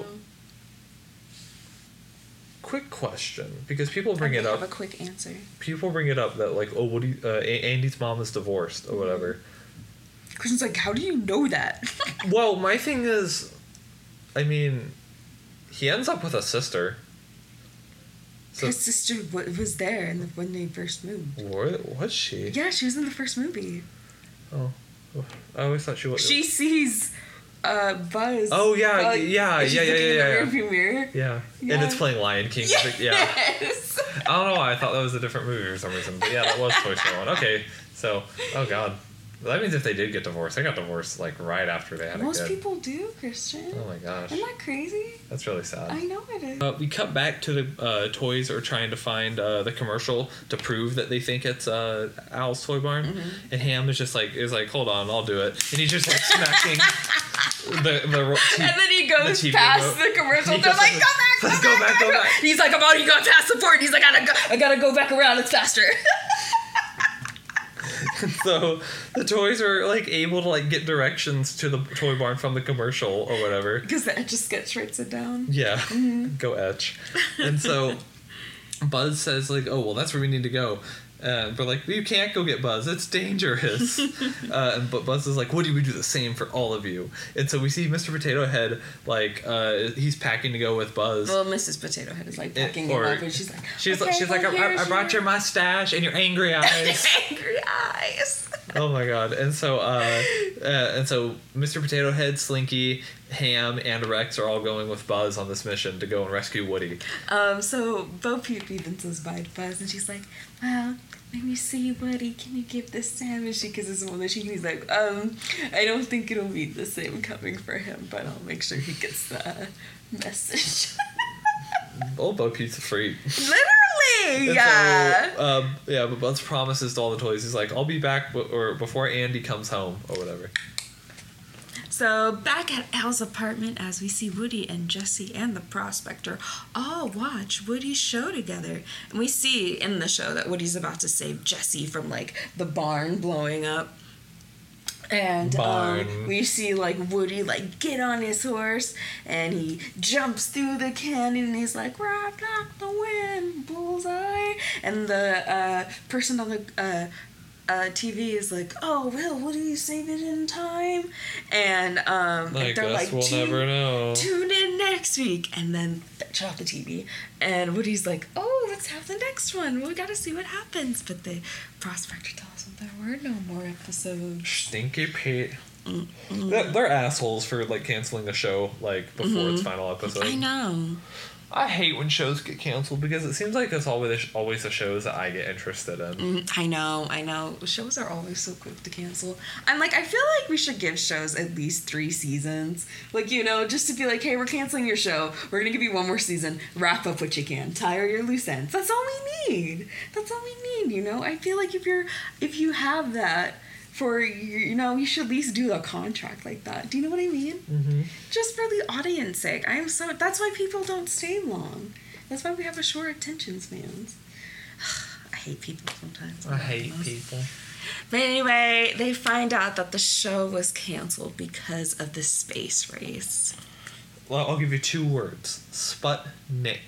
quick question, because people bring it up. Have a quick answer. People bring it up that like, oh, Woody, uh, Andy's mom is divorced or whatever. Kristen's like, how do you know that? Well, my thing is, I mean, he ends up with a sister. So, his sister w- was there in the, when they first moved. What was she? Yeah, she was in the first movie. Oh, I always thought she was. She sees uh, Buzz. Oh yeah, like, yeah, yeah, she's yeah, yeah, looking yeah, in yeah. the rearview mirror. Yeah. Yeah. And it's playing Lion King. Yes. Yeah. I don't know why I thought that was a different movie for some reason, but yeah, that was Toy Story one. Okay, so oh god, well, that means if they did get divorced, they got divorced like right after they had Most a kid. people do, Christian. Oh my gosh, Isn't that crazy? that's really sad. I know it is. Uh, we cut back to the uh, toys are trying to find uh, the commercial to prove that they think it's uh, Al's Toy Barn, Mm-hmm. and Ham is just like is like, hold on, I'll do it, and he's just like smacking the the. ro- T- And then he goes T V past remote. the commercial. He They're goes like, like, go back, go, like, back, go back, go back. He's like, I'm already going past the port. He's like, I gotta go, I gotta go back around. It's faster. So the toys are like able to like get directions to the toy barn from the commercial or whatever. Because the Etch a Sketch writes it down. Yeah, Mm-hmm. go Etch. And so Buzz says like, "Oh well, that's where we need to go." And we're like, "You can't go get Buzz. It's dangerous." uh, and but Buzz is like, "Woody, we do the same for all of you." And so we see Mister Potato Head like uh, he's packing to go with Buzz. Well, Missus Potato Head is like packing It- or- him up, and she's like, She's okay, like, she's well, like, I, I, here's I brought your mustache and your angry eyes. angry eyes. Oh my god! And so, uh, uh, and so, Mister Potato Head, Slinky, Ham, and Rex are all going with Buzz on this mission to go and rescue Woody. Um, so Bo Peep even says bye to Buzz, and she's like, well, let me see, Woody, can you give this to him? And she kisses him on the cheek, and he's like, um, I don't think it'll be the same coming for him, but I'll make sure he gets the message. Old Bo Peep's a freak. Literally, And yeah. So, um, yeah, but Buzz promises to all the toys. He's like, "I'll be back, b- or before Andy comes home, or whatever." So back at Al's apartment, as we see Woody and Jessie and the prospector all watch Woody's show together, and we see in the show that Woody's about to save Jessie from like the barn blowing up. And Barn. um, we see like Woody like get on his horse and he jumps through the canyon and he's like, right like the wind, bullseye. And the uh, person on the uh, uh, T V is like, oh, well, Woody save it in time. And um, I they're guess like, we'll "Tune- never know. Tune in next week. And then they shut off the T V. And Woody's like, oh, let's have the next one. We gotta see what happens. But the prospector tells him there were no more episodes. Stinky Pete. Mm-mm. They're, they're assholes for like canceling the show like before its final episode. I know. I hate when shows get canceled because it seems like it's always always the shows that I get interested in. Mm, I know, I know. Shows are always so quick to cancel. I'm like, I feel like we should give shows at least three seasons. Like, you know, just to be like, hey, we're canceling your show. We're going to give you one more season. Wrap up what you can. Tie your loose ends. That's all we need. That's all we need, you know? I feel like if you're, if you have that for, you know, you should at least do a contract like that. Do you know what I mean? Mm-hmm. Just for the audience sake. I am so, that's why people don't stay long. That's why we have a short attention spans. I hate people sometimes. I hate people. But anyway, they find out that the show was canceled because of the space race. Well, I'll give you two words: Sputnik.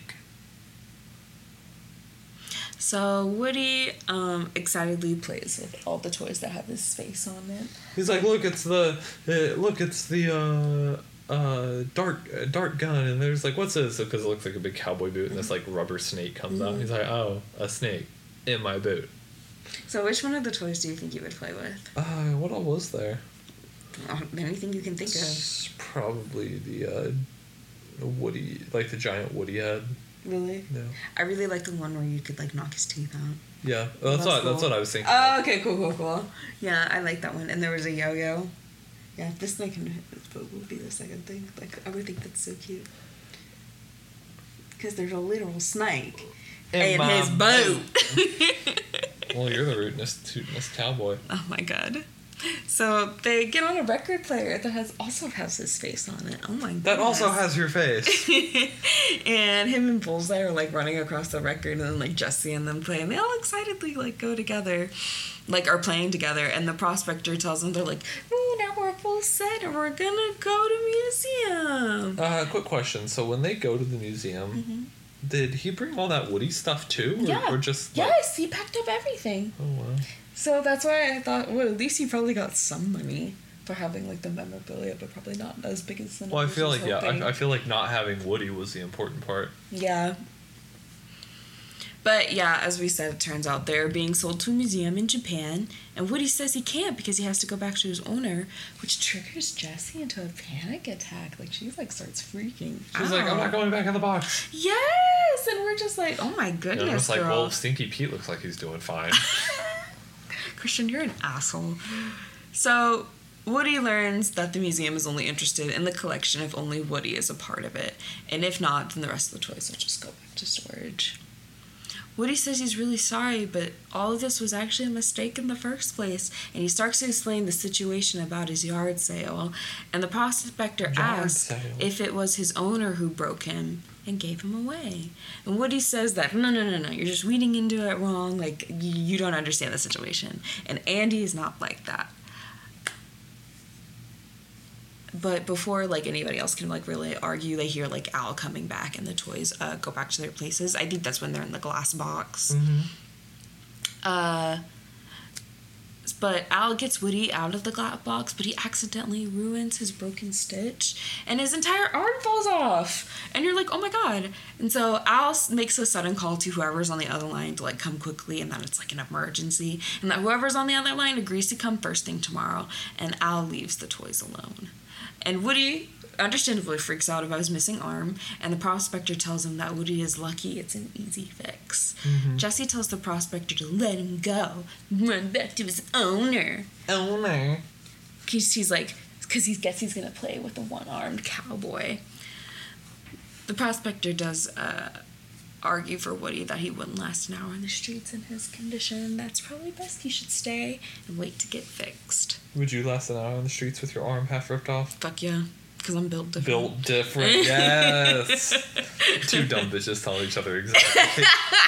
So Woody um, excitedly plays with all the toys that have his face on it. He's like, look, it's the uh, look, it's the uh, uh, dart uh, dart gun, and there's like, what's this? Because it looks like a big cowboy boot, and this like rubber snake comes Mm-hmm. out. He's like, oh, a snake in my boot. So which one of the toys do you think you would play with? Uh, what all was there? Oh, anything you can think of. It's probably the uh, Woody, like the giant Woody head. Really? No. I really like the one where you could like knock his teeth out. Yeah, well, that's, That's what that's cool. what I was thinking. Oh, of. okay, cool, cool, cool. Yeah, I like that one. And there was a yo-yo. Yeah, this snake and his boat would be the second thing. Like, I would think that's so cute. Because there's a literal snake In in my his boat. Well, you're the rootinest, tootinest cowboy. Oh my god. So they get on a record player that has also has his face on it. Oh my god. That also has your face. And him and Bullseye are like running across the record, and then like Jessie and them play, and they all excitedly like go together, like are playing together. And the prospector tells them, they're like, "Ooh, now we're full set, and we're gonna go to museum." Uh, quick question. So when they go to the museum, Mm-hmm. did he bring all that Woody stuff too? Or, Yeah. or just like, Yes, he packed up everything. oh wow. So that's why I thought, well, at least he probably got some money for having like the memorabilia, but probably not as big as the. Well, I feel was like yeah, hoping. I, I feel like not having Woody was the important part. Yeah. But yeah, as we said, it turns out they're being sold to a museum in Japan, and Woody says he can't because he has to go back to his owner, which triggers Jessie into a panic attack. Like, she's like starts freaking out. She's like, I'm not going back in the box. Yes! And we're just like, oh my goodness, and it's like, girl. well, Stinky Pete looks like he's doing fine. Christian, you're an asshole. So, Woody learns that the museum is only interested in the collection if only Woody is a part of it. And if not, then the rest of the toys will just go back to storage. Woody says he's really sorry, but all of this was actually a mistake in the first place. And he starts to explain the situation about his yard sale. And the prospector Yard asks sale. if it was his owner who broke him and gave him away. And Woody says that, no, no, no, no, you're just reading into it wrong. Like, you, you don't understand the situation. And Andy is not like that. But before, like, anybody else can, like, really argue, they hear, like, Al coming back and the toys uh, go back to their places. I think that's when they're in the glass box. Mm-hmm. Uh, but Al gets Woody out of the glass box, but he accidentally ruins his broken stitch, and his entire arm falls off. And you're like, oh my god. And so Al makes a sudden call to whoever's on the other line to, like, come quickly, and that it's, like, an emergency. And that whoever's on the other line agrees to come first thing tomorrow, and Al leaves the toys alone. And Woody, understandably, freaks out about his missing arm, and the prospector tells him that Woody is lucky it's an easy fix. Mm-hmm. Jessie tells the prospector to let him go, run back to his owner. Owner. Because he's like, because he gets he's going to play with a one-armed cowboy. The prospector does uh, argue for Woody that he wouldn't last an hour in the streets in his condition. That's probably best he should stay and wait to get fixed. Would you last an hour on the streets with your arm half ripped off? Fuck yeah. Because I'm built different. Built different, yes. Two dumb bitches tell each other exactly.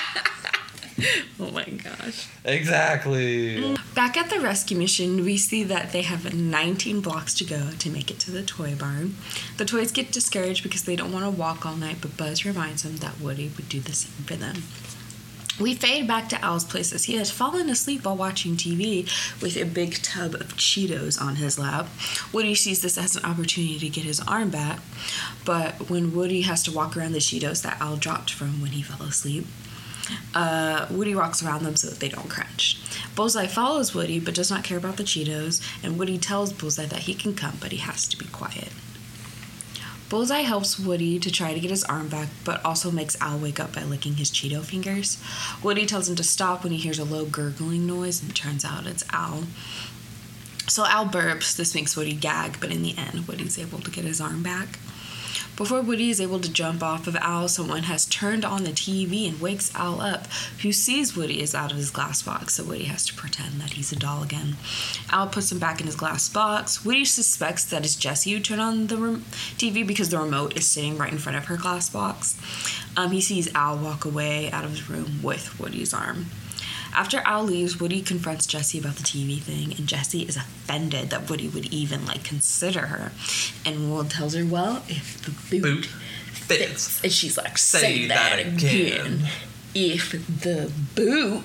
Oh my gosh. Exactly. Back at the rescue mission, we see that they have nineteen blocks to go to make it to the toy barn. The toys get discouraged because they don't want to walk all night, but Buzz reminds them that Woody would do the same for them. We fade back to Al's place as he has fallen asleep while watching T V with a big tub of Cheetos on his lap. Woody sees this as an opportunity to get his arm back, but when Woody has to walk around the Cheetos that Al dropped from when he fell asleep, uh, Woody walks around them so that they don't crunch. Bullseye follows Woody but does not care about the Cheetos, and Woody tells Bullseye that he can come, but he has to be quiet. Bullseye helps Woody to try to get his arm back, but also makes Al wake up by licking his Cheeto fingers. Woody tells him to stop when he hears a low gurgling noise, and it turns out it's Al. So Al burps. This makes Woody gag, but in the end, Woody's able to get his arm back. Before Woody is able to jump off of Al, someone has turned on the T V and wakes Al up, who sees Woody is out of his glass box, so Woody has to pretend that he's a doll again. Al puts him back in his glass box. Woody suspects that it's Jessie who turned on the rem- T V because the remote is sitting right in front of her glass box. Um, he sees Al walk away out of his room with Woody's arm. After Al leaves, Woody confronts Jessie about the T V thing, and Jessie is offended that Woody would even, like, consider her. And Will tells her, well, if the boot, Boot fits. fits. And she's like, say, Say that, that again. again. If the boot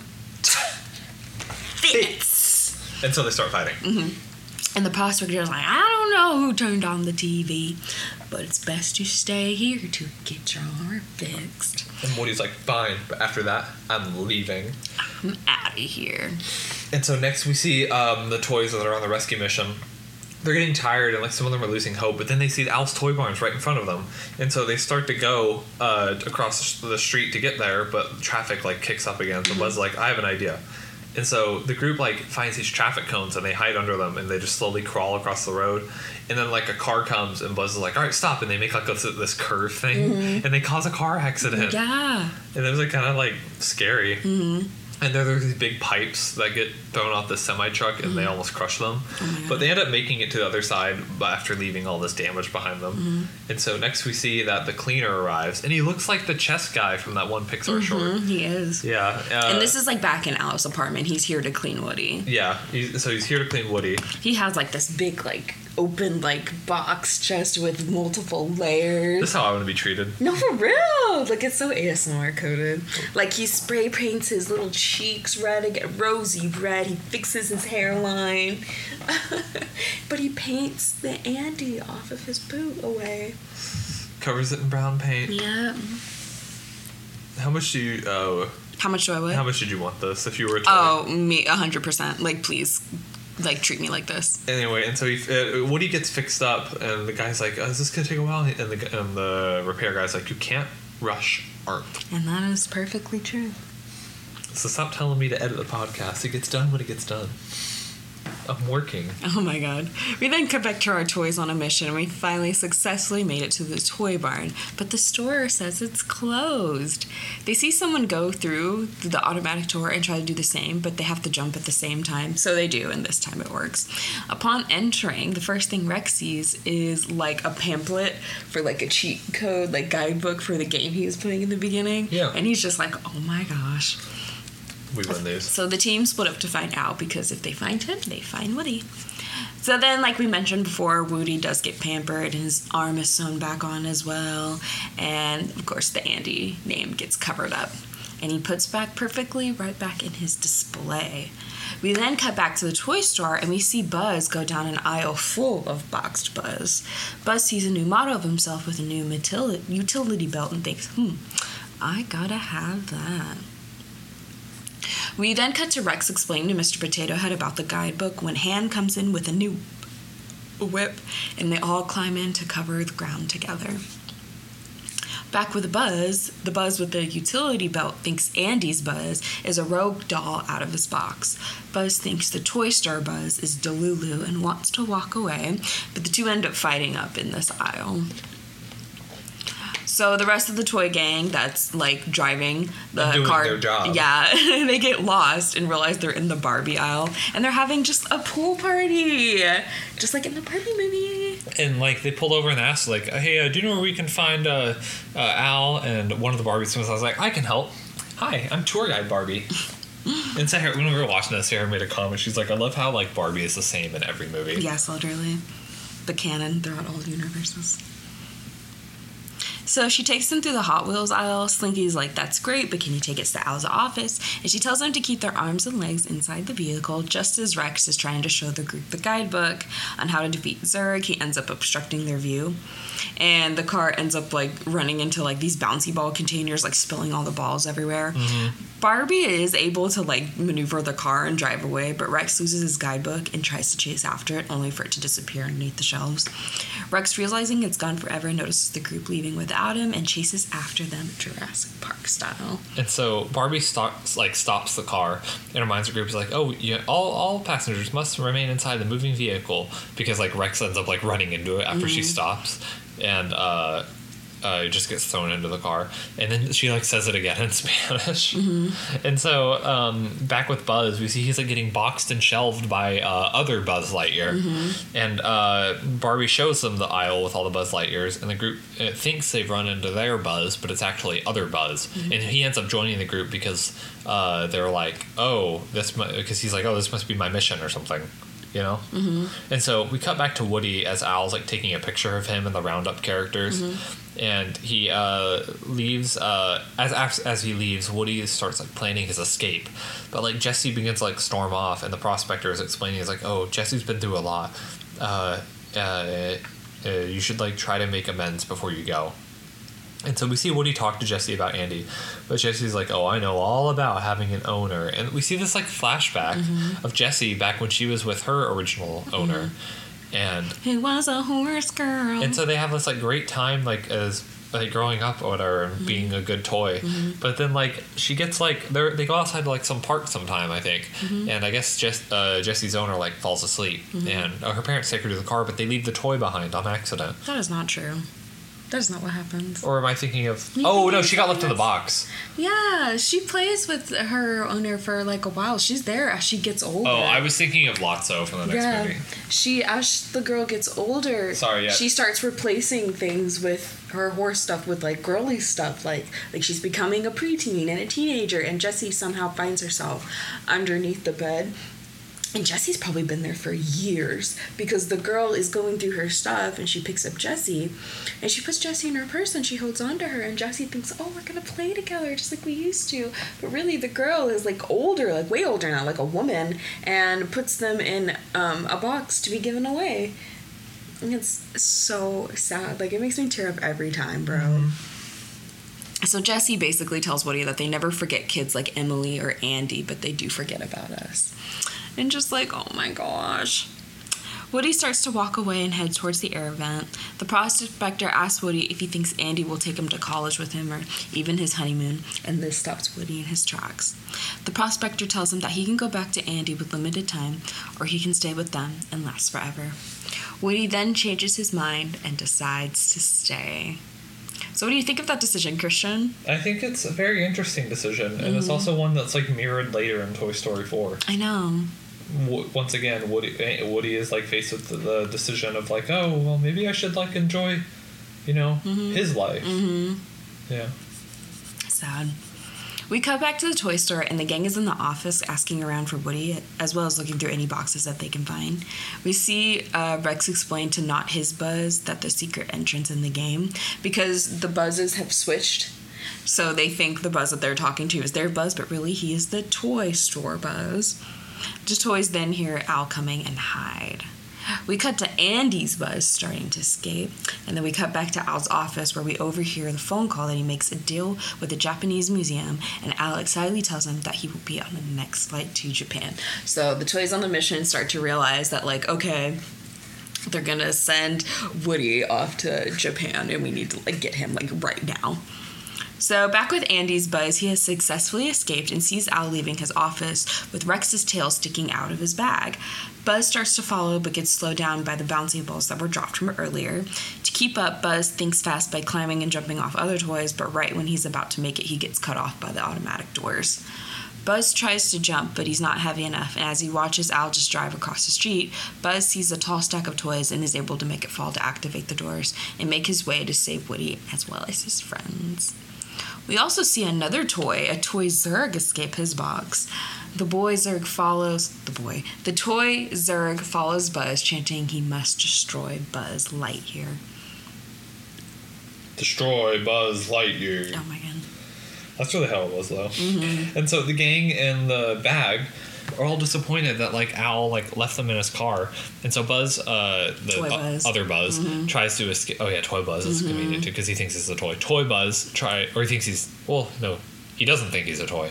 fits. And so they start fighting. Mm-hmm. And the prospector is like, I don't know who turned on the T V, but it's best you stay here to get your arm fixed. And Woody's like, fine, but after that, I'm leaving. I'm out of here. And so next we see um, the toys that are on the rescue mission. They're getting tired, and like some of them are losing hope, but then they see Al's toy barns right in front of them. And so they start to go uh, across the street to get there, but traffic like kicks up again. So Buzz is like, I have an idea. And so the group like finds these traffic cones and they hide under them and they just slowly crawl across the road. And then like a car comes and Buzz is like, all right, stop. And they make like a, this curve thing mm-hmm. and they cause a car accident. Yeah. And it was like kind of like scary. Mm-hmm. And there there's these big pipes that get thrown off the semi truck and mm-hmm. they almost crush them. Oh but they end up making it to the other side after leaving all this damage behind them. Mm-hmm. And so next we see that the cleaner arrives and he looks like the chess guy from that one Pixar mm-hmm. short. He is. Yeah. Uh, and this is like back in Al's apartment. He's here to clean Woody. Yeah. He's, so he's here to clean Woody. He has like this big like open like box chest with multiple layers. This is how I want to be treated. No, for real. Like it's so A S M R coded. Like he spray paints his little cheeks red to get rosy red. He fixes his hairline. But he paints the Andy off of his boot away. Covers it in brown paint. Yeah. How much do you owe? How much do I weigh? How much did you want this if you were a toy? Oh, me, one hundred percent. Like, please, like, treat me like this. Anyway, and so he, uh, Woody gets fixed up, and the guy's like, oh, is this going to take a while? And the, and the repair guy's like, you can't rush art. And that is perfectly true. So stop telling me to edit the podcast. It gets done when it gets done. I'm working. Oh my god. We then cut back to our toys on a mission, and we finally successfully made it to the toy barn. But the store says it's closed. They see someone go through the automatic door and try to do the same, but they have to jump at the same time. So they do, and this time it works. Upon entering, the first thing Rex sees is like a pamphlet for like a cheat code, like guidebook for the game he was playing in the beginning. Yeah. And he's just like, oh my gosh. We win these. So the team split up to find Al, because if they find him, they find Woody. So then, like we mentioned before, Woody does get pampered, and his arm is sewn back on as well. And, of course, the Andy name gets covered up. And he puts back perfectly right back in his display. We then cut back to the toy store, and we see Buzz go down an aisle full of boxed Buzz. Buzz sees a new model of himself with a new utility belt and thinks, hmm, I gotta have that. We then cut to Rex explaining to Mister Potato Head about the guidebook when Han comes in with a new whip, and they all climb in to cover the ground together. Back with Buzz, the Buzz with the utility belt thinks Andy's Buzz is a rogue doll out of his box. Buzz thinks the Toy Star Buzz is Delulu and wants to walk away, but the two end up fighting up in this aisle. So the rest of the toy gang that's like driving the doing car, their job. yeah, they get lost and realize they're in the Barbie aisle, and they're having just a pool party, just like in the Barbie movie. And like they pulled over and asked, like, "Hey, uh, do you know where we can find uh, uh, Al?" And one of the Barbie students, I was like, "I can help. Hi, I'm tour guide Barbie." And Sarah, when we were watching this, Sarah made a comment. She's like, "I love how like Barbie is the same in every movie." Yes, literally, the canon throughout all universes. So she takes them through the Hot Wheels aisle. Slinky's like, that's great, but can you take us to Al's office? And she tells them to keep their arms and legs inside the vehicle, just as Rex is trying to show the group the guidebook on how to defeat Zurg. He ends up obstructing their view. And the car ends up, like, running into, like, these bouncy ball containers, like, spilling all the balls everywhere. Mm-hmm. Barbie is able to, like, maneuver the car and drive away, but Rex loses his guidebook and tries to chase after it, only for it to disappear underneath the shelves. Rex, realizing it's gone forever, notices the group leaving without him and chases after them Jurassic Park style. And so Barbie stops, like, stops the car and reminds the group, is like, oh, yeah, all, all passengers must remain inside the moving vehicle, because, like, Rex ends up, like, running into it after mm-hmm. she stops. And uh, uh, just gets thrown into the car. And then she, like, says it again in Spanish. Mm-hmm. And so um, back with Buzz, we see he's, like, getting boxed and shelved by uh, other Buzz Lightyear. Mm-hmm. And uh, Barbie shows them the aisle with all the Buzz Lightyears. And the group uh, thinks they've run into their Buzz, but it's actually other Buzz. Mm-hmm. And he ends up joining the group because uh, they're like, oh, this... Because he's like, oh, this must be my mission or something. You know? Mm-hmm. And so we cut back to Woody as Al's like taking a picture of him and the Roundup characters. Mm-hmm. And he uh, leaves, uh, as as he leaves, Woody starts like planning his escape. But like Jesse begins to like storm off, and the prospector is explaining, he's like, oh, Jesse's been through a lot. Uh, uh, uh, you should like try to make amends before you go. And so we see Woody talk to Jesse about Andy, but Jesse's like, oh, I know all about having an owner. And we see this like flashback mm-hmm. of Jessie back when she was with her original owner. Mm-hmm. And he was a horse girl. And so they have this like great time like as like growing up or whatever and mm-hmm. being a good toy. Mm-hmm. But then like she gets like they they go outside to like some park sometime, I think. Mm-hmm. And I guess just uh, Jesse's owner like falls asleep mm-hmm. and uh, her parents take her to the car, but they leave the toy behind on accident. That is not true. That's not what happens. Or am I thinking of... You oh, no, she got left in the box. Yeah, she plays with her owner for, like, a while. She's there as she gets older. Oh, I was thinking of Lotso from the next yeah. movie. She, as the girl gets older... Sorry, yeah. She starts replacing things with her horse stuff with, like, girly stuff. Like, like she's becoming a preteen and a teenager, and Jessie somehow finds herself underneath the bed. And Jessie's probably been there for years because the girl is going through her stuff and she picks up Jessie and she puts Jessie in her purse and she holds on to her and Jessie thinks, oh, we're going to play together just like we used to. But really the girl is like older, like way older now, like a woman, and puts them in um, a box to be given away. And it's so sad. Like it makes me tear up every time, bro. Mm-hmm. So Jessie basically tells Woody that they never forget kids like Emily or Andy, but they do forget about us. And just like, oh my gosh. Woody starts to walk away and head towards the air vent. The prospector asks Woody if he thinks Andy will take him to college with him or even his honeymoon, and this stops Woody in his tracks. The prospector tells him that he can go back to Andy with limited time, or he can stay with them and last forever. Woody then changes his mind and decides to stay. So what do you think of that decision, Christian? I think it's a very interesting decision, and Mm-hmm. it's also one that's like mirrored later in Toy Story four. I know. W- once again, Woody Woody is like faced with the, the decision of like, oh, well, maybe I should like enjoy, you know, Mm-hmm. his life. Mm-hmm. Yeah. Sad. We cut back to the toy store, and the gang is in the office asking around for Woody, as well as looking through any boxes that they can find. We see uh, Rex explain to Not His Buzz that the secret entrance in the game, because the buzzes have switched. So they think the Buzz that they're talking to is their Buzz, but really he is the toy store Buzz. The toys then hear Al coming and hide. We cut to Andy's Buzz starting to escape, and then we cut back to Al's office where we overhear the phone call that he makes a deal with the Japanese museum, and Al excitedly tells him that he will be on the next flight to Japan. So the toys on the mission start to realize that, like, okay, they're gonna send Woody off to Japan, and we need to like get him like right now. So back with Andy's Buzz, he has successfully escaped and sees Al leaving his office with Rex's tail sticking out of his bag. Buzz starts to follow but gets slowed down by the bouncy balls that were dropped from earlier. To keep up, Buzz thinks fast by climbing and jumping off other toys, but right when he's about to make it, he gets cut off by the automatic doors. Buzz tries to jump, but he's not heavy enough, and as he watches Al just drive across the street, Buzz sees a tall stack of toys and is able to make it fall to activate the doors and make his way to save Woody as well as his friends. We also see another toy, a toy Zurg, escape his box. The boy Zurg follows, the boy, the toy Zurg follows Buzz, chanting he must destroy Buzz Lightyear. Destroy Buzz Lightyear. Oh my god. That's really how it was, though. Mm-hmm. And so the gang and the bag are all disappointed that like Al like left them in his car, and so Buzz, uh, the Toy Buzz. O- other Buzz, Mm-hmm. tries to escape. Oh yeah, Toy Buzz is Mm-hmm. convenient too because he thinks it's a toy. Toy Buzz try or he thinks he's well no, he doesn't think he's a toy.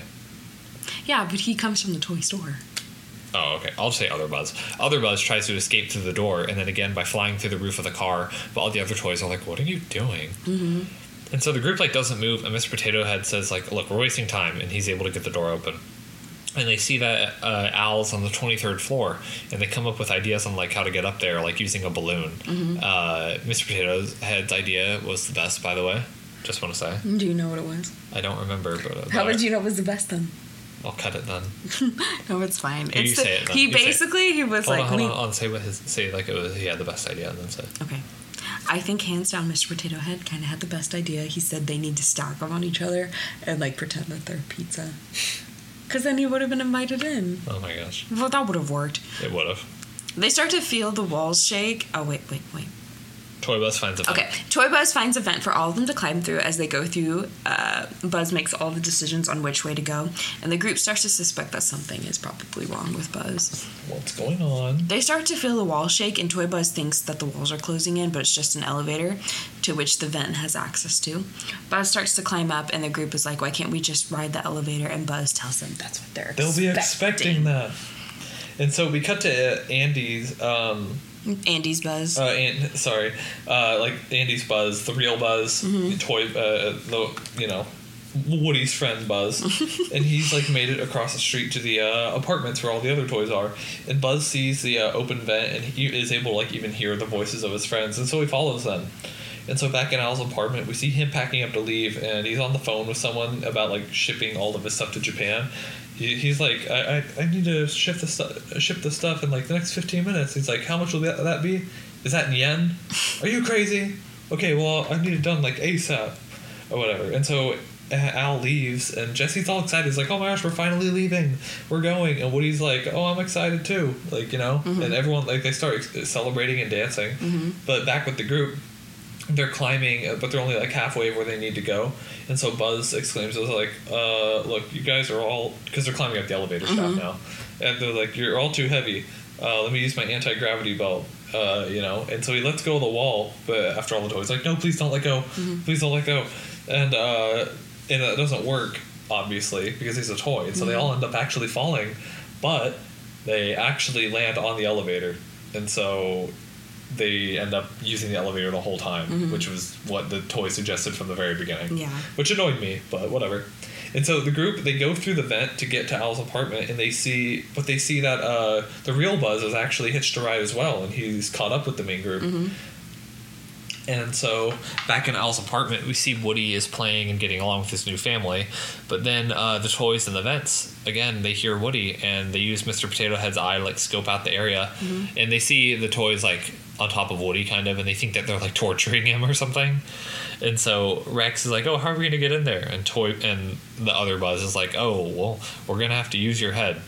Yeah, but he comes from the toy store. Oh, okay. I'll just say Other Buzz. Other Buzz tries to escape through the door, and then again by flying through the roof of the car. But all the other toys are like, "What are you doing?" Mm-hmm. And so the group like doesn't move, and Mister Potato Head says like, "Look, we're wasting time," and he's able to get the door open. And they see that uh, Al's on the twenty-third floor, and they come up with ideas on like how to get up there, like using a balloon. Mm-hmm. Uh, Mister Potato Head's idea was the best, by the way. Just want to say. Do you know what it was? I don't remember, but uh, How but would you know it was the best then? I'll cut it then. No, it's fine. You It's say the, it then. he You say it. basically he was Hold like on, hold we, on, hold on. Say what his say like it was. He had the best idea, and then say. Okay. I think hands down Mister Potato Head kind of had the best idea. He said they need to stack them on each other and like pretend that they're pizza. Because then he would have been invited in. Oh my gosh, Well, that would have worked. it would have. They start to feel the walls shake. Oh, wait, wait, wait. Toy Buzz finds a vent. Okay, Toy Buzz finds a vent for all of them to climb through. As they go through, uh, Buzz makes all the decisions on which way to go, and the group starts to suspect that something is probably wrong with Buzz. What's going on? They start to feel the wall shake, and Toy Buzz thinks that the walls are closing in, but it's just an elevator to which the vent has access to. Buzz starts to climb up, and the group is like, why can't we just ride the elevator? And Buzz tells them that's what they're They'll be expecting. expecting that. And so we cut to uh, Andy's. Um, Andy's Buzz. uh, An- sorry, uh, like Andy's Buzz, the real Buzz, Mm-hmm. toy, uh, the you know, Woody's friend Buzz, and he's like made it across the street to the uh, apartments where all the other toys are. And Buzz sees the uh, open vent, and he is able to like even hear the voices of his friends, and so he follows them. And so back in Al's apartment, we see him packing up to leave, and he's on the phone with someone about like shipping all of his stuff to Japan. He, he's like, I, I, I need to ship the stuff, ship the stuff in like the next fifteen minutes. He's like, how much will that, that be? Is that in yen? Are you crazy? Okay, well I need it done like ASAP, or whatever. And so uh, Al leaves, and Jesse's all excited. He's like, oh my gosh, we're finally leaving. We're going. And Woody's like, oh, I'm excited too. Like, you know, Mm-hmm. and everyone like they start celebrating and dancing. Mm-hmm. But back with the group, they're climbing, uh, but they're only like halfway where they need to go. And so Buzz exclaims, "Was like, uh, look, you guys are all," because they're climbing up the elevator shaft Mhm. now, and they're like, "You're all too heavy. uh, let me use my anti-gravity belt, uh, you know. And so he lets go of the wall, but after all the toys, like, no, please don't let go. Mm-hmm. Please don't let go. And, uh, and that doesn't work, obviously, because he's a toy. And so mm-hmm. they all end up actually falling, but they actually land on the elevator. And so they end up using the elevator the whole time, mm-hmm. which was what the toy suggested from the very beginning. Yeah. Which annoyed me, but whatever. And so the group, they go through the vent to get to Al's apartment, and they see, but they see that uh, the real Buzz is actually hitched a ride as well, and he's caught up with the main group. Mm-hmm. And so back in Al's apartment, we see Woody is playing and getting along with his new family. But then uh, the toys in the vents, again, they hear Woody, and they use Mister Potato Head's eye to, like, scope out the area. Mm-hmm. And they see the toys, like, on top of Woody, kind of, and they think that they're, like, torturing him or something. And so Rex is like, oh, how are we going to get in there? And toy and the other Buzz is like, oh, well, we're going to have to use your head.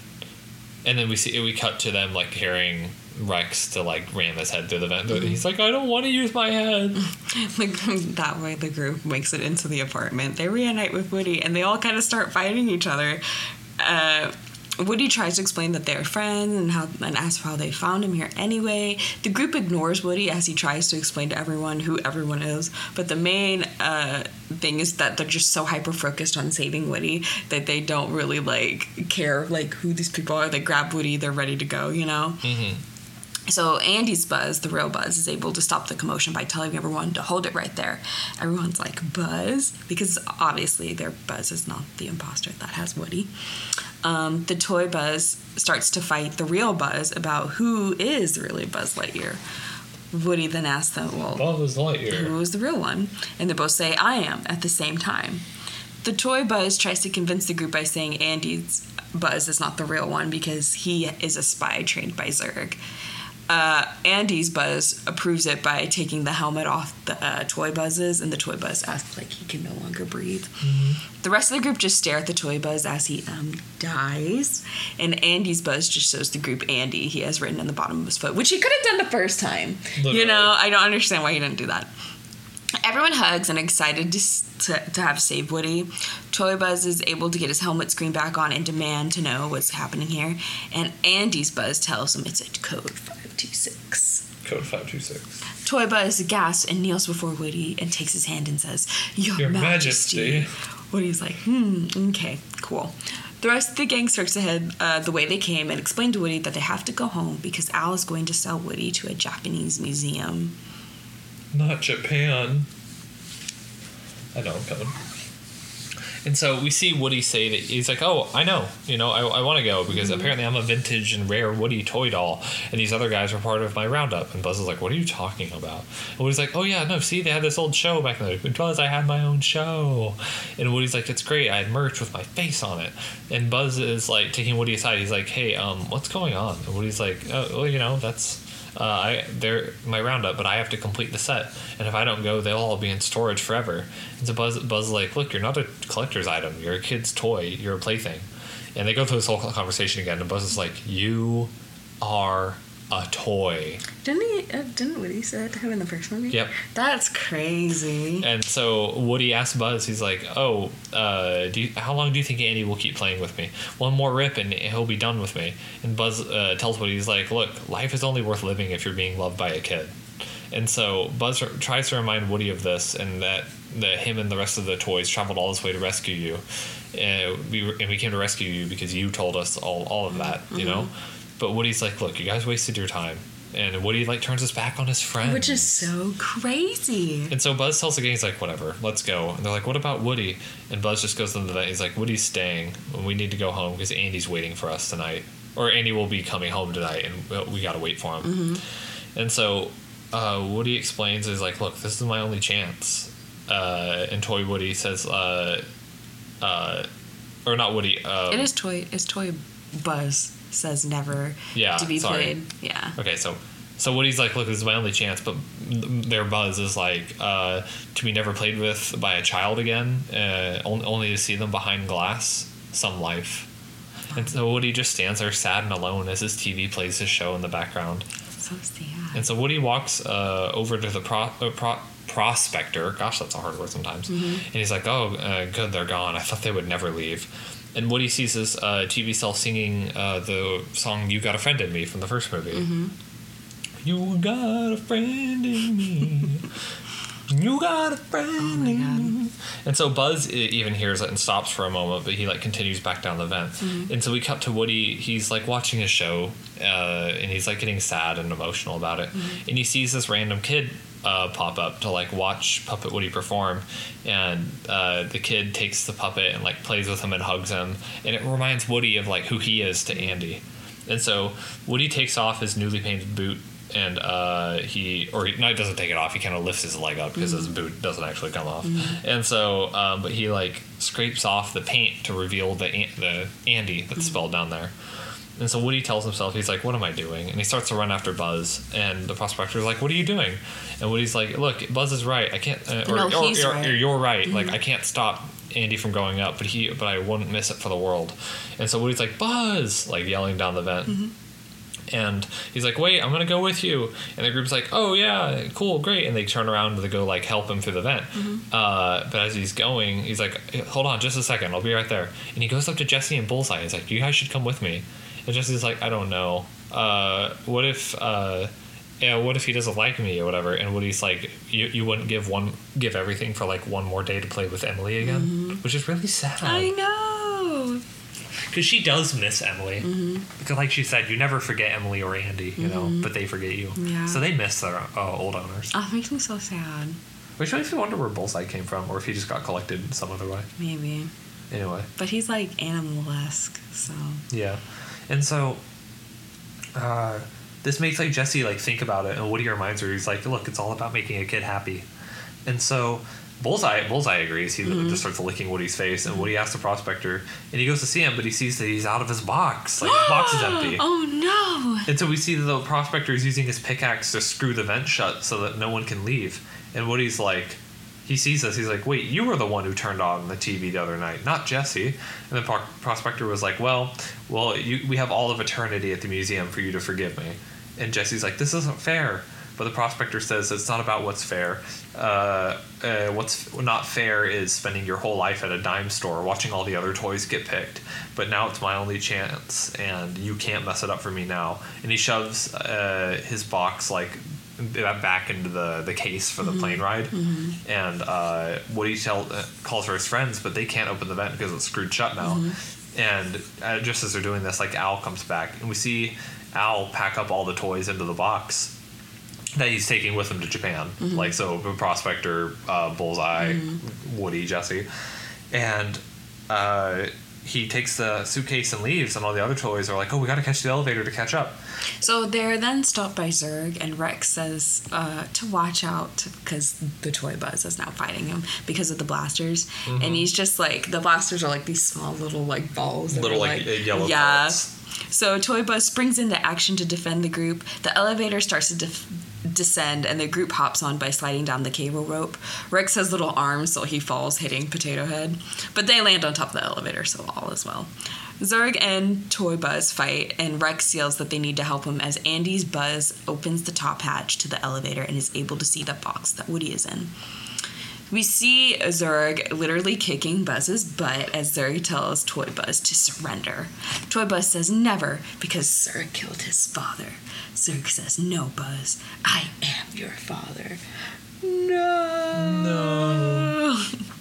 And then we see we cut to them, like, carrying Rex to, like, ram his head through the vent. Mm-hmm. He's like, I don't want to use my head. Like, that way the group makes it into the apartment. They reunite with Woody, and they all kind of start fighting each other. Uh, Woody tries to explain that they're friends and how and asks how they found him here anyway. The group ignores Woody as he tries to explain to everyone who everyone is. But the main uh, thing is that they're just so hyper-focused on saving Woody that they don't really, like, care, like, who these people are. They grab Woody, they're ready to go, you know? Mm-hmm. So Andy's Buzz, the real Buzz, is able to stop the commotion by telling everyone to hold it right there. Everyone's like, Buzz? Because obviously their Buzz is not the imposter that has Woody. Um, the toy Buzz starts to fight the real Buzz about who is really Buzz Lightyear. Woody then asks them, well, Buzz Lightyear. Who is the real one? And they both say, I am, at the same time. The toy Buzz tries to convince the group by saying Andy's Buzz is not the real one because he is a spy trained by Zurg. Uh, Andy's Buzz approves it by taking the helmet off the uh, toy Buzz's, and the toy Buzz acts like he can no longer breathe. Mm-hmm. The rest of the group just stare at the toy Buzz as he um, dies, and Andy's Buzz just shows the group Andy he has written on the bottom of his foot, which he could have done the first time. Literally. You know, I don't understand why he didn't do that. Everyone hugs and excited to, to to have saved Woody. Toy Buzz is able to get his helmet screen back on and demand to know what's happening here. And Andy's Buzz tells him it's a code five two six. Code five two six. Toy Buzz gasps and kneels before Woody and takes his hand and says, Your, Your Majesty. Majesty. Woody's like, hmm, okay, cool. The rest of the gang starts to head uh, the way they came and explain to Woody that they have to go home because Al is going to sell Woody to a Japanese museum. Not Japan. I know I'm coming. And so we see Woody say that he's like, oh, I know, you know, I, I want to go because mm-hmm. apparently I'm a vintage and rare Woody toy doll, and these other guys are part of my roundup. And Buzz is like, what are you talking about? And Woody's like, oh yeah, no, see, they had this old show back in the day. Buzz, I had my own show. And Woody's like, it's great, I had merch with my face on it. And Buzz is like taking Woody aside. He's like, hey, um, what's going on? And Woody's like, oh, well, you know, that's. Uh, I they're my roundup, but I have to complete the set, and if I don't go, they'll all be in storage forever. And so Buzz, Buzz is like, look, you're not a collector's item. You're a kid's toy. You're a plaything. And they go through this whole conversation again, and Buzz is like, you are a toy. Didn't he? Uh, didn't Woody say that to him in the first movie? Yep. That's crazy. And so Woody asks Buzz, he's like, oh, uh, do you, how long do you think Andy will keep playing with me? One more rip and he'll be done with me. And Buzz uh, tells Woody, he's like, look, life is only worth living if you're being loved by a kid. And so Buzz r- tries to remind Woody of this, and that, that him and the rest of the toys traveled all this way to rescue you. And we, and we came to rescue you because you told us all, all of that, mm-hmm. you know? But Woody's like, look, you guys wasted your time. And Woody, like, turns his back on his friends. Which is so crazy. And so Buzz tells the gang, he's like, whatever, let's go. And they're like, what about Woody? And Buzz just goes to the vent. He's like, Woody's staying. And we need to go home because Andy's waiting for us tonight. Or Andy will be coming home tonight, and we got to wait for him. Mm-hmm. And so uh, Woody explains, he's like, look, this is my only chance. Uh, and Toy Woody says, uh, uh, or not Woody. Um, it is Toy, it's Toy Buzz. Says never yeah, to be sorry. played. Yeah. Okay, so so Woody's like, look, this is my only chance, but their Buzz is like uh, to be never played with by a child again, uh, only to see them behind glass, some life. And so Woody just stands there sad and alone as his T V plays his show in the background. So sad. And so Woody walks uh, over to the pro, uh, pro prospector. Gosh, that's a hard word sometimes. Mm-hmm. And he's like, oh, uh, good, they're gone. I thought they would never leave. and Woody sees his uh, T V self singing uh, the song "You Got a Friend in Me" from the first movie. Mm-hmm. You got a friend in me. You got a friend oh in me. And so Buzz even hears it and stops for a moment, but he like continues back down the vent. Mm-hmm. And so we cut to Woody. He's like watching a show, uh, and he's like getting sad and emotional about it. Mm-hmm. And he sees this random kid uh, pop up to like watch Puppet Woody perform, and uh, the kid takes the puppet and like plays with him and hugs him, and it reminds Woody of like who he is to Andy. And so Woody takes off his newly painted boot. And uh, he, or he, no, he doesn't take it off. He kind of lifts his leg up because mm-hmm. his boot doesn't actually come off. Mm-hmm. And so, um, but he like scrapes off the paint to reveal the the Andy that's mm-hmm. spelled down there. And so Woody tells himself, he's like, "What am I doing?" And he starts to run after Buzz. And the prospector's like, "What are you doing?" And Woody's like, "Look, Buzz is right. I can't." Uh, or, no, or, he's or, right. or you're right. Mm-hmm. Like I can't stop Andy from going up, but he, but I wouldn't miss it for the world. And so Woody's like, "Buzz!" like yelling down the vent. Mm-hmm. And he's like, "Wait, I'm gonna go with you." And the group's like, "Oh yeah, cool, great." And they turn around to go like help him through the vent. Mm-hmm. Uh, but as he's going, he's like, "Hold on, just a second, I'll be right there." And he goes up to Jesse and Bullseye. He's like, "You guys should come with me." And Jesse's like, "I don't know. Uh, what if, uh, yeah, what if he doesn't like me or whatever?" And Woody's like, "You you wouldn't give one give everything for like one more day to play with Emily again," mm-hmm. which is really sad. I know. Because she does miss Emily. Mm-hmm. Because like she said, you never forget Emily or Andy, you mm-hmm. know, but they forget you. Yeah. So they miss their uh, old owners. Oh, it makes me so sad. Which makes me wonder where Bullseye came from, or if he just got collected in some other way. Maybe. Anyway. But he's like animal-esque, so. Yeah. And so, uh, this makes like Jesse like think about it, and Woody reminds her, he's like, "Look, it's all about making a kid happy." And so Bullseye Bullseye agrees. He mm-hmm. just starts licking Woody's face, and Woody asks the prospector, and he goes to see him, but he sees that he's out of his box. Like his box is empty. Oh no! And so we see that the prospector is using his pickaxe to screw the vent shut so that no one can leave. And Woody's like, he sees this. He's like, "Wait, you were the one who turned on the T V the other night, not Jesse." And the pro- prospector was like, "Well, well, you, we have all of eternity at the museum for you to forgive me." And Jesse's like, "This isn't fair." But the prospector says it's not about what's fair. Uh, uh, what's not fair is spending your whole life at a dime store watching all the other toys get picked. But now it's my only chance, and you can't mess it up for me now. And he shoves uh, his box like back into the, the case for the mm-hmm. plane ride. Mm-hmm. And uh, Woody tell, uh, calls for his friends, but they can't open the vent because it's screwed shut now. Mm-hmm. And uh, just as they're doing this, like Al comes back, and we see Al pack up all the toys into the box that he's taking with him to Japan. Mm-hmm. Like, so the prospector, uh, Bullseye, mm-hmm. Woody, Jesse. And uh, he takes the suitcase and leaves, and all the other toys are like, "Oh, we gotta catch the elevator to catch up." So they're then stopped by Zurg, and Rex says uh, to watch out because the toy Buzz is now fighting him because of the blasters. Mm-hmm. And he's just like, the blasters are like these small little like balls. That little are, like, like yellow yeah. pellets. So Toy Buzz springs into action to defend the group. The elevator starts to def- descend, and the group hops on by sliding down the cable rope. Rex has little arms, so he falls, hitting Potato Head. But they land on top of the elevator, so all is well. Zurg and Toy Buzz fight, and Rex yells that they need to help him as Andy's Buzz opens the top hatch to the elevator and is able to see the box that Woody is in. We see Zurg literally kicking Buzz's butt as Zurg tells Toy Buzz to surrender. Toy Buzz says never because Zurg killed his father. Zurg says, "No, Buzz, I am your father." No. No.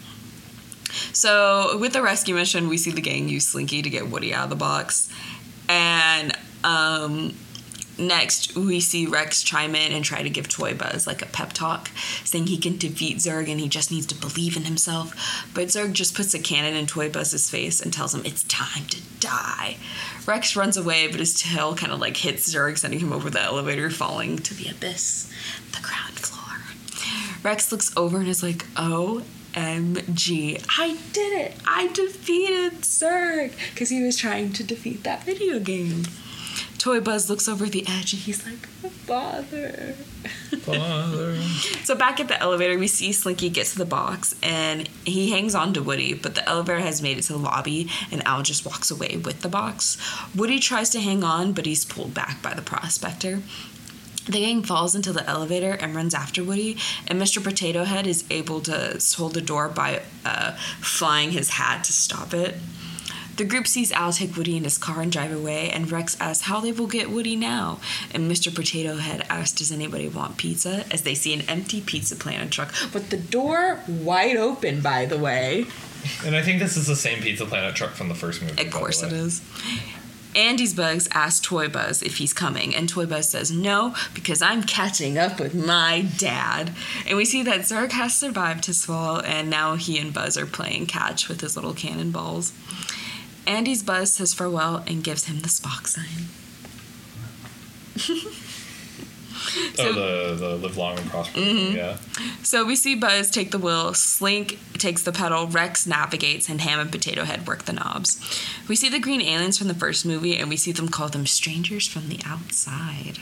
So with the rescue mission, we see the gang use Slinky to get Woody out of the box. And um, next, we see Rex chime in and try to give Toy Buzz like a pep talk, saying he can defeat Zurg and he just needs to believe in himself. But Zurg just puts a cannon in Toy Buzz's face and tells him it's time to die. Rex runs away, but his tail kind of like hits Zurg, sending him over the elevator, falling to the abyss, the ground floor. Rex looks over and is like, "O M G, I did it! I defeated Zurg!" Because he was trying to defeat that video game. Toy Buzz looks over the edge and he's like, "Father." Father. So back at the elevator, we see Slinky get to the box and he hangs on to Woody, but the elevator has made it to the lobby and Al just walks away with the box. Woody tries to hang on, but he's pulled back by the prospector. The gang falls into the elevator and runs after Woody, and Mister Potato Head is able to hold the door by uh, flying his hat to stop it. The group sees Al take Woody in his car and drive away, and Rex asks how they will get Woody now. And Mister Potato Head asks, does anybody want pizza? As they see an empty Pizza Planet truck, with the door wide open, by the way. And I think this is the same Pizza Planet truck from the first movie. Of course it is. Andy's Bugs asks Toy Buzz if he's coming, and Toy Buzz says no, because I'm catching up with my dad. And we see that Zurg has survived his fall, and now he and Buzz are playing catch with his little cannonballs. Andy's Buzz says farewell and gives him the Spock sign. So, oh, the, the live long and prosper. Mm-hmm. Yeah. So we see Buzz take the wheel, Slink takes the pedal, Rex navigates, and Ham and Potato Head work the knobs. We see the green aliens from the first movie, and we see them call them strangers from the outside.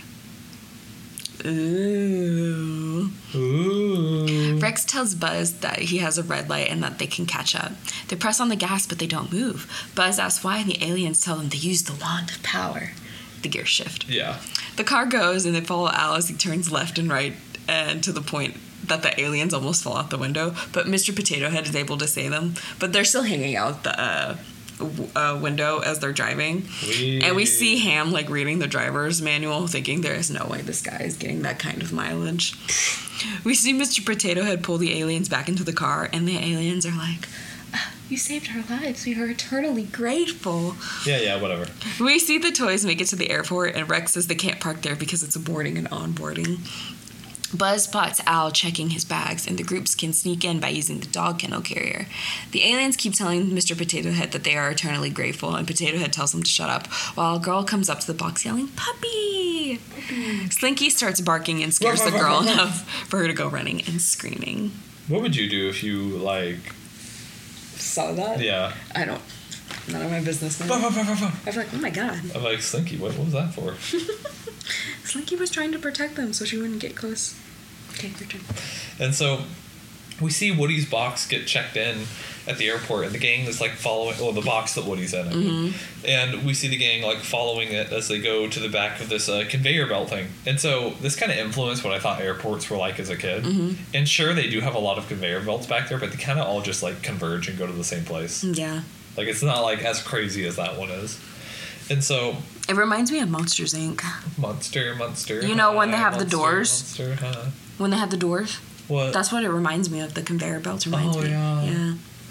Ooh. Ooh. Rex tells Buzz that he has a red light and that they can catch up. They press on the gas, but they don't move. Buzz asks why, and the aliens tell them to use the wand of power. The gear shift. Yeah. The car goes, and they follow Al as he turns left and right, and to the point that the aliens almost fall out the window. But Mister Potato Head is able to save them. But they're still hanging out the uh, w- uh, window as they're driving. Wee. And we see Ham, like, reading the driver's manual, thinking there is no way this guy is getting that kind of mileage. We see Mister Potato Head pull the aliens back into the car, and the aliens are like, you saved our lives. We are eternally grateful. Yeah, yeah, whatever. We see the toys make it to the airport, and Rex says they can't park there because it's a boarding and onboarding. Buzz spots Al checking his bags, and the groups can sneak in by using the dog kennel carrier. The aliens keep telling Mister Potato Head that they are eternally grateful, and Potato Head tells them to shut up, while a girl comes up to the box yelling, "Puppy!" Puppy. Slinky starts barking and scares the girl enough for her to go running and screaming. What would you do if you, like... saw that? Yeah. I don't... None of my business. Bah, bah, bah, bah, bah. I was like, oh my god. I'm like, Slinky, what, what was that for? Slinky was trying to protect them so she wouldn't get close. Okay, your turn. And so we see Woody's box get checked in at the airport, and the gang is like following, well, the box that Woody's in, I mean. Mm-hmm. And we see the gang like following it as they go to the back of this uh, conveyor belt thing. And so this kind of influenced what I thought airports were like as a kid. Mm-hmm. And sure, they do have a lot of conveyor belts back there, but they kind of all just like converge and go to the same place. Yeah. Like, it's not like as crazy as that one is. And so... It reminds me of Monsters, Incorporated. Monster, Monster. You know, high, when they have monster, the doors? Monster, high. When they have the doors? What? That's what it reminds me of. The conveyor belts reminds oh, me. Yeah. Yeah.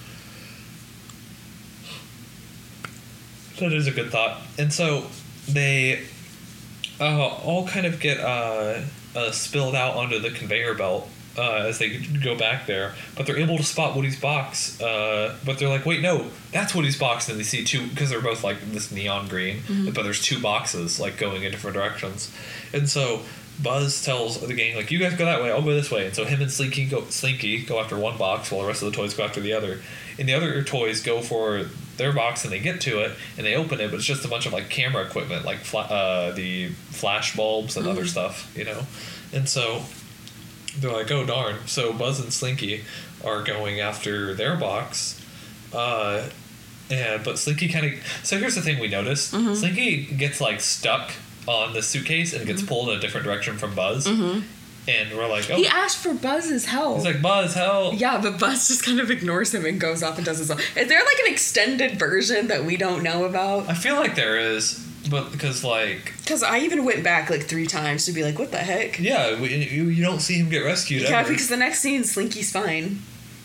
That is a good thought. And so they uh, all kind of get uh, uh, spilled out onto the conveyor belt uh, as they go back there. But they're able to spot Woody's box. Uh, but they're like, wait, no, that's Woody's box. And they see two, because they're both like this neon green. Mm-hmm. But there's two boxes like going in different directions. And so Buzz tells the gang, like, you guys go that way, I'll go this way. And so him and Slinky go, Slinky go after one box while the rest of the toys go after the other. And the other toys go for their box, and they get to it, and they open it, but it's just a bunch of, like, camera equipment, like fla- uh, the flash bulbs and mm. other stuff, you know? And so they're like, oh, darn. So Buzz and Slinky are going after their box, uh, and but Slinky kind of... So here's the thing we noticed. Mm-hmm. Slinky gets, like, stuck on the suitcase and gets mm-hmm. pulled in a different direction from Buzz. Mm-hmm. And we're like, oh. He asked for Buzz's help. He's like, Buzz, help. Yeah, but Buzz just kind of ignores him and goes off and does his own. Is there like an extended version that we don't know about? I feel like there is, but because like... Because I even went back like three times to be like, what the heck? Yeah, we, you, you don't see him get rescued Yeah, ever. because the next scene, Slinky's fine.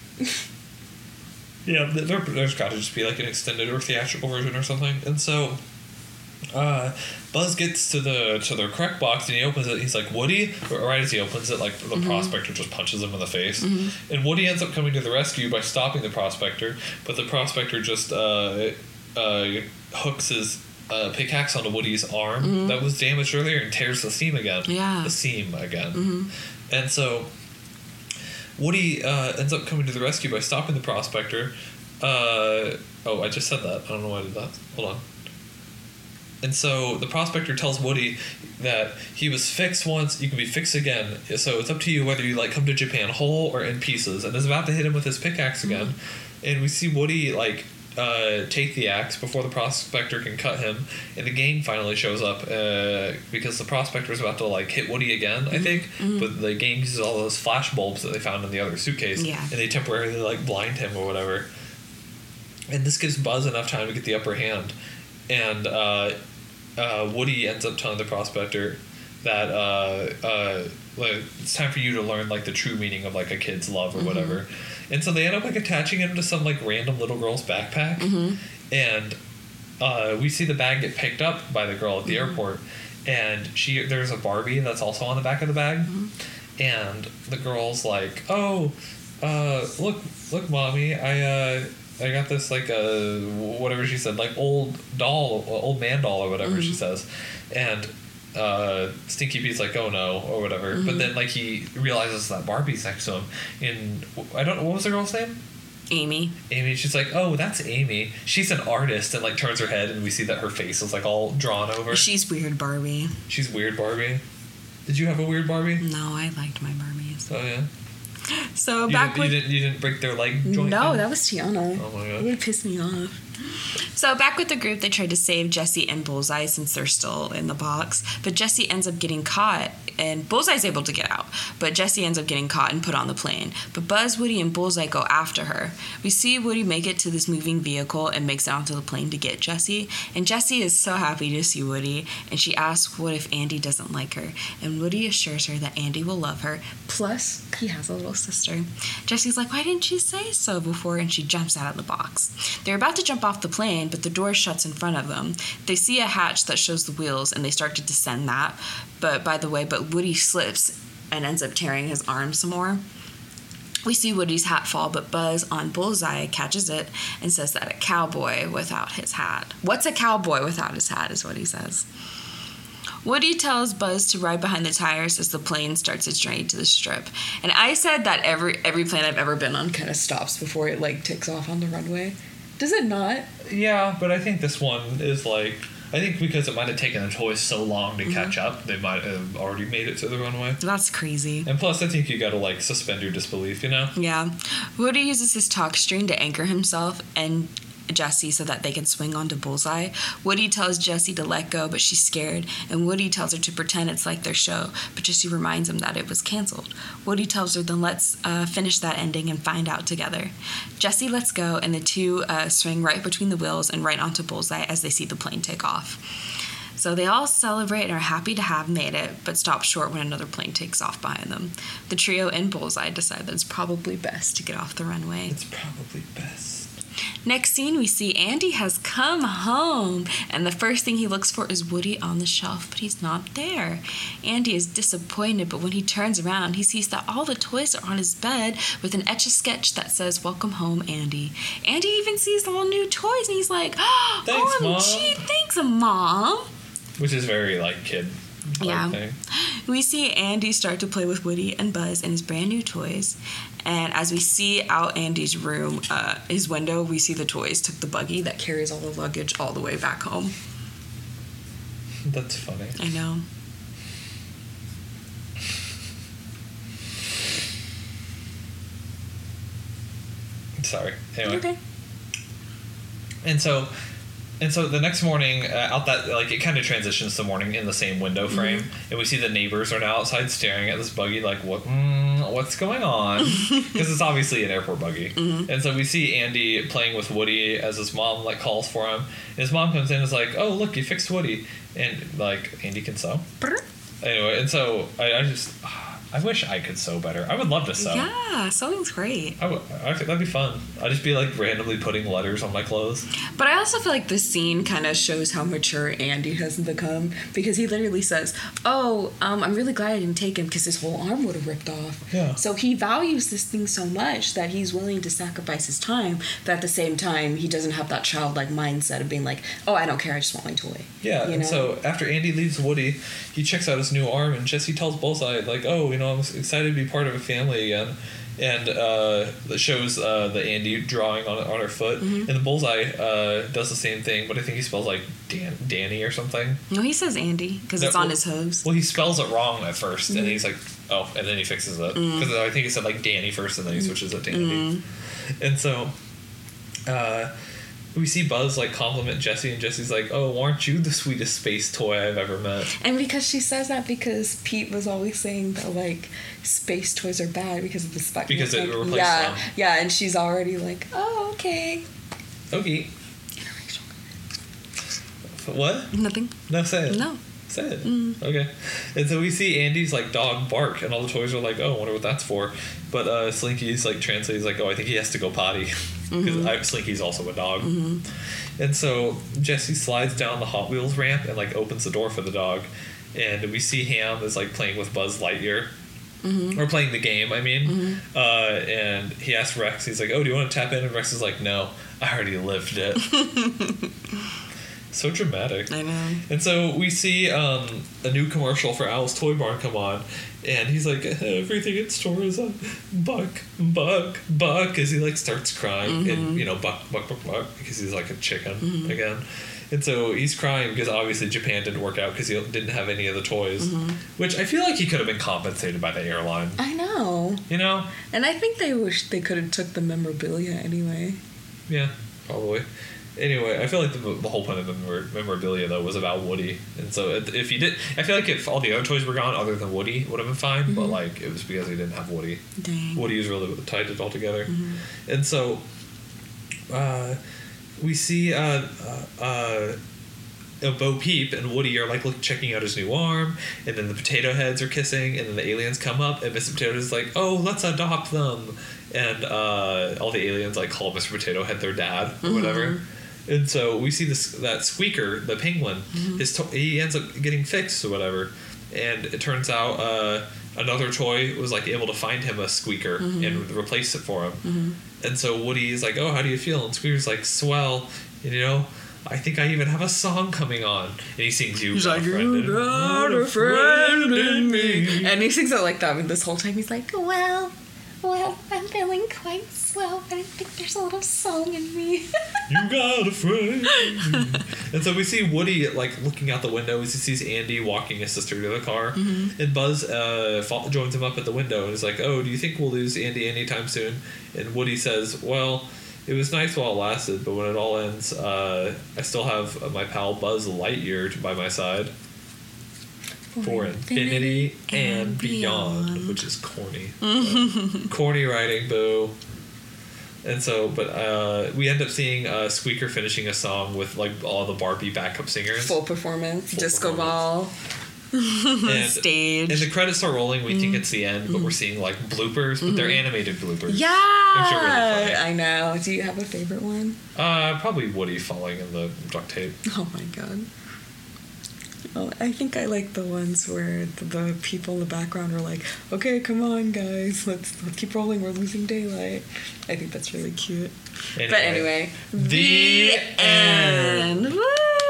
Yeah, there, there's got to just be like an extended or theatrical version or something. And so... Uh, Buzz gets to the to the correct box and he opens it. He's like, Woody? Right as he opens it, like the mm-hmm. prospector just punches him in the face. Mm-hmm. And Woody ends up coming to the rescue by stopping the prospector, but the prospector just uh, uh, hooks his uh, pickaxe onto Woody's arm mm-hmm. that was damaged earlier and tears the seam again. Yeah. The seam again. Mm-hmm. And so Woody uh, ends up coming to the rescue by stopping the prospector. Uh, oh, I just said that. I don't know why I did that. Hold on. And so the prospector tells Woody that he was fixed once, you can be fixed again. So it's up to you whether you like come to Japan whole or in pieces. And is about to hit him with his pickaxe again. Mm-hmm. And we see Woody like uh, take the axe before the prospector can cut him. And the gang finally shows up uh, because the prospector is about to like hit Woody again, mm-hmm. I think. Mm-hmm. But the gang uses all those flash bulbs that they found in the other suitcase. Yeah. And they temporarily like blind him or whatever. And this gives Buzz enough time to get the upper hand. And uh, uh, Woody ends up telling the prospector that uh, uh, like, it's time for you to learn like the true meaning of like a kid's love or mm-hmm. whatever. And so they end up like attaching him to some like random little girl's backpack. Mm-hmm. And uh, we see the bag get picked up by the girl at the mm-hmm. airport. And she there's a Barbie that's also on the back of the bag. Mm-hmm. And the girl's like, oh, uh, look, look, mommy, I, uh, I got this, like, uh, whatever she said, like, old doll, old man doll or whatever mm-hmm. she says. And, uh, Stinky Pete's like, oh, no, or whatever. Mm-hmm. But then, like, he realizes that Barbie's next to him. And, I don't know, what was the girl's name? Amy. Amy. She's like, oh, that's Amy. She's an artist, and, like, turns her head, and we see that her face is, like, all drawn over. She's weird Barbie. She's weird Barbie. Did you have a weird Barbie? No, I liked my Barbies. Oh, yeah? So you back didn't, with... You didn't, you didn't break their leg joint? No, then? that was Tiana. Oh, my God. It really pissed me off. So back with the group, they tried to save Jessie and Bullseye since they're still in the box. But Jessie ends up getting caught, and Bullseye's able to get out. But Jessie ends up getting caught and put on the plane. But Buzz, Woody, and Bullseye go after her. We see Woody make it to this moving vehicle and makes it onto the plane to get Jessie. And Jessie is so happy to see Woody, and she asks what if Andy doesn't like her. And Woody assures her that Andy will love her. Plus, he has a little sister. Jessie's like, why didn't you say so before? And she jumps out of the box. They're about to jump off the plane, but the door shuts in front of them. They see a hatch that shows the wheels, and they start to descend that. But by the way, but Woody slips and ends up tearing his arm some more. We see Woody's hat fall, but Buzz on Bullseye catches it and says that a cowboy without his hat. What's a cowboy without his hat is what he says. Woody tells Buzz to ride behind the tires as the plane starts its journey to the strip. And I said that every every plane I've ever been on kind of stops before it like takes off on the runway. Does it not? Yeah, but I think this one is like... I think because it might have taken the toys so long to mm-hmm. catch up, they might have already made it to the runway. That's crazy. And plus, I think you gotta, like, suspend your disbelief, you know? Yeah. Woody uses his talk string to anchor himself and Jessie so that they can swing onto Bullseye. Woody tells Jessie to let go, but she's scared, and Woody tells her to pretend it's like their show, but Jessie reminds him that it was canceled. Woody tells her, then let's uh, finish that ending and find out together. Jessie lets go, and the two uh, swing right between the wheels and right onto Bullseye as they see the plane take off. So they all celebrate and are happy to have made it, but stop short when another plane takes off behind them. The trio and Bullseye decide that it's probably best to get off the runway. It's probably best. Next scene, we see Andy has come home, and the first thing he looks for is Woody on the shelf, but he's not there. Andy is disappointed, but when he turns around, he sees that all the toys are on his bed with an Etch-a-Sketch that says, welcome home, Andy. Andy even sees all new toys, and he's like, oh, thanks, O M G, Mom. Thanks, Mom. Which is very, like, kid. Yeah. Thing. We see Andy start to play with Woody and Buzz and his brand new toys. And as we see out Andy's room, uh, his window, we see the toys took the buggy that carries all the luggage all the way back home. That's funny. I know. Sorry. Anyway. Okay. And so... And so the next morning, uh, out that, like, it kind of transitions to morning in the same window frame. Mm-hmm. And we see the neighbors are now outside staring at this buggy like, what? Mm, what's going on? Because it's obviously an airport buggy. Mm-hmm. And so we see Andy playing with Woody as his mom, like, calls for him. And his mom comes in and is like, oh, look, you fixed Woody. And, like, Andy can sew. Anyway, and so I, I just... I wish I could sew better. I would love to sew. Yeah, sewing's great. I would, I think that'd be fun. I'd just be like randomly putting letters on my clothes. But I also feel like this scene kind of shows how mature Andy has become, because he literally says, oh, um, I'm really glad I didn't take him because his whole arm would have ripped off. Yeah. So he values this thing so much that he's willing to sacrifice his time, but at the same time, he doesn't have that childlike mindset of being like, oh, I don't care, I just want my toy. Yeah, you and know? So after Andy leaves Woody, he checks out his new arm, and Jessie tells Bullseye, like, oh, you know, I'm excited to be part of a family again. And uh, it shows uh, the Andy drawing on on her foot. Mm-hmm. And the Bullseye uh, does the same thing, but I think he spells like Dan- Danny or something. No, he says Andy, because no, it's on well, his hooves. Well, he spells it wrong at first, mm-hmm. and he's like, oh, and then he fixes it. Because mm-hmm. I think he said like Danny first, and then he switches it to Andy. Mm-hmm. And so... Uh, we see Buzz, like, compliment Jessie, and Jessie's like, oh, aren't you the sweetest space toy I've ever met? And because she says that because Pete was always saying that, like, space toys are bad because of the spec. Because it replaced yeah, them. Yeah, and she's already like, oh, okay. Okay. What? Nothing. No, say it. No. Say it. Mm. Okay. And so we see Andy's like dog bark, and all the toys are like, "Oh, I wonder what that's for." But uh, Slinky's like translates like, "Oh, I think he has to go potty," because mm-hmm. Slinky's also a dog. Mm-hmm. And so Jesse slides down the Hot Wheels ramp and like opens the door for the dog, and we see Ham is like playing with Buzz Lightyear. Mm-hmm. Or playing the game, I mean. Mm-hmm. Uh, and he asks Rex, he's like, "Oh, do you want to tap in?" And Rex is like, "No, I already lived it." So dramatic. I know. And so we see um, a new commercial for Al's Toy Barn come on, and he's like, "Everything in store is on Buck, Buck, Buck," as he like starts crying, mm-hmm. and you know, Buck, Buck, Buck, Buck, because he's like a chicken mm-hmm. again. And so he's crying because obviously Japan didn't work out because he didn't have any of the toys, mm-hmm. which I feel like he could have been compensated by the airline. I know. You know? And I think they wish they could have took the memorabilia anyway. Yeah, probably. Anyway, I feel like the, the whole point of the memorabilia, though, was about Woody. And so if you did... I feel like if all the other toys were gone other than Woody, it would have been fine. Mm-hmm. But, like, it was because he didn't have Woody. Dang. Woody was really tied it all together. Mm-hmm. And so... Uh, we see... Uh, uh, uh, Bo Peep and Woody are like look, checking out his new arm, and then the Potato Heads are kissing, and then the aliens come up, and Mister Potato is like, "Oh, let's adopt them," and uh, all the aliens like call Mister Potato Head their dad or mm-hmm. whatever. And so we see this that Squeaker, the penguin, mm-hmm. his to- he ends up getting fixed or whatever, and it turns out uh, another toy was like able to find him a Squeaker mm-hmm. and replace it for him. Mm-hmm. And so Woody's like, "Oh, how do you feel?" And Squeaker's like, "Swell," and, you know. "I think I even have a song coming on." And he sings, "You He's got like, a friend, you in, got a friend in me. And he sings it like that this whole time. He's like, "Well, well, I'm feeling quite swell, but I think there's a little song in me." You got a friend. And so we see Woody like looking out the window as he sees Andy walking his sister to the car. Mm-hmm. And Buzz uh, joins him up at the window and is like, "Oh, do you think we'll lose Andy anytime soon?" And Woody says, "Well, it was nice while it lasted, but when it all ends, uh, I still have my pal Buzz Lightyear by my side for, for infinity, infinity and, and beyond, beyond, which is corny. Corny writing, boo. And so, but uh, we end up seeing uh, Squeaker finishing a song with like all the Barbie backup singers. Full performance, Full disco performance. ball. And, Stage. And the credits start rolling. We mm. think it's the end, but mm. we're seeing like bloopers, but mm-hmm. they're animated bloopers. Yeah, really I know. Do you have a favorite one? Uh, probably Woody falling in the duct tape. Oh my god. Oh, I think I like the ones where the, the people in the background are like, "Okay, come on, guys, let's, let's keep rolling. We're losing daylight." I think that's really cute. Anyway, but anyway, the, the end. end.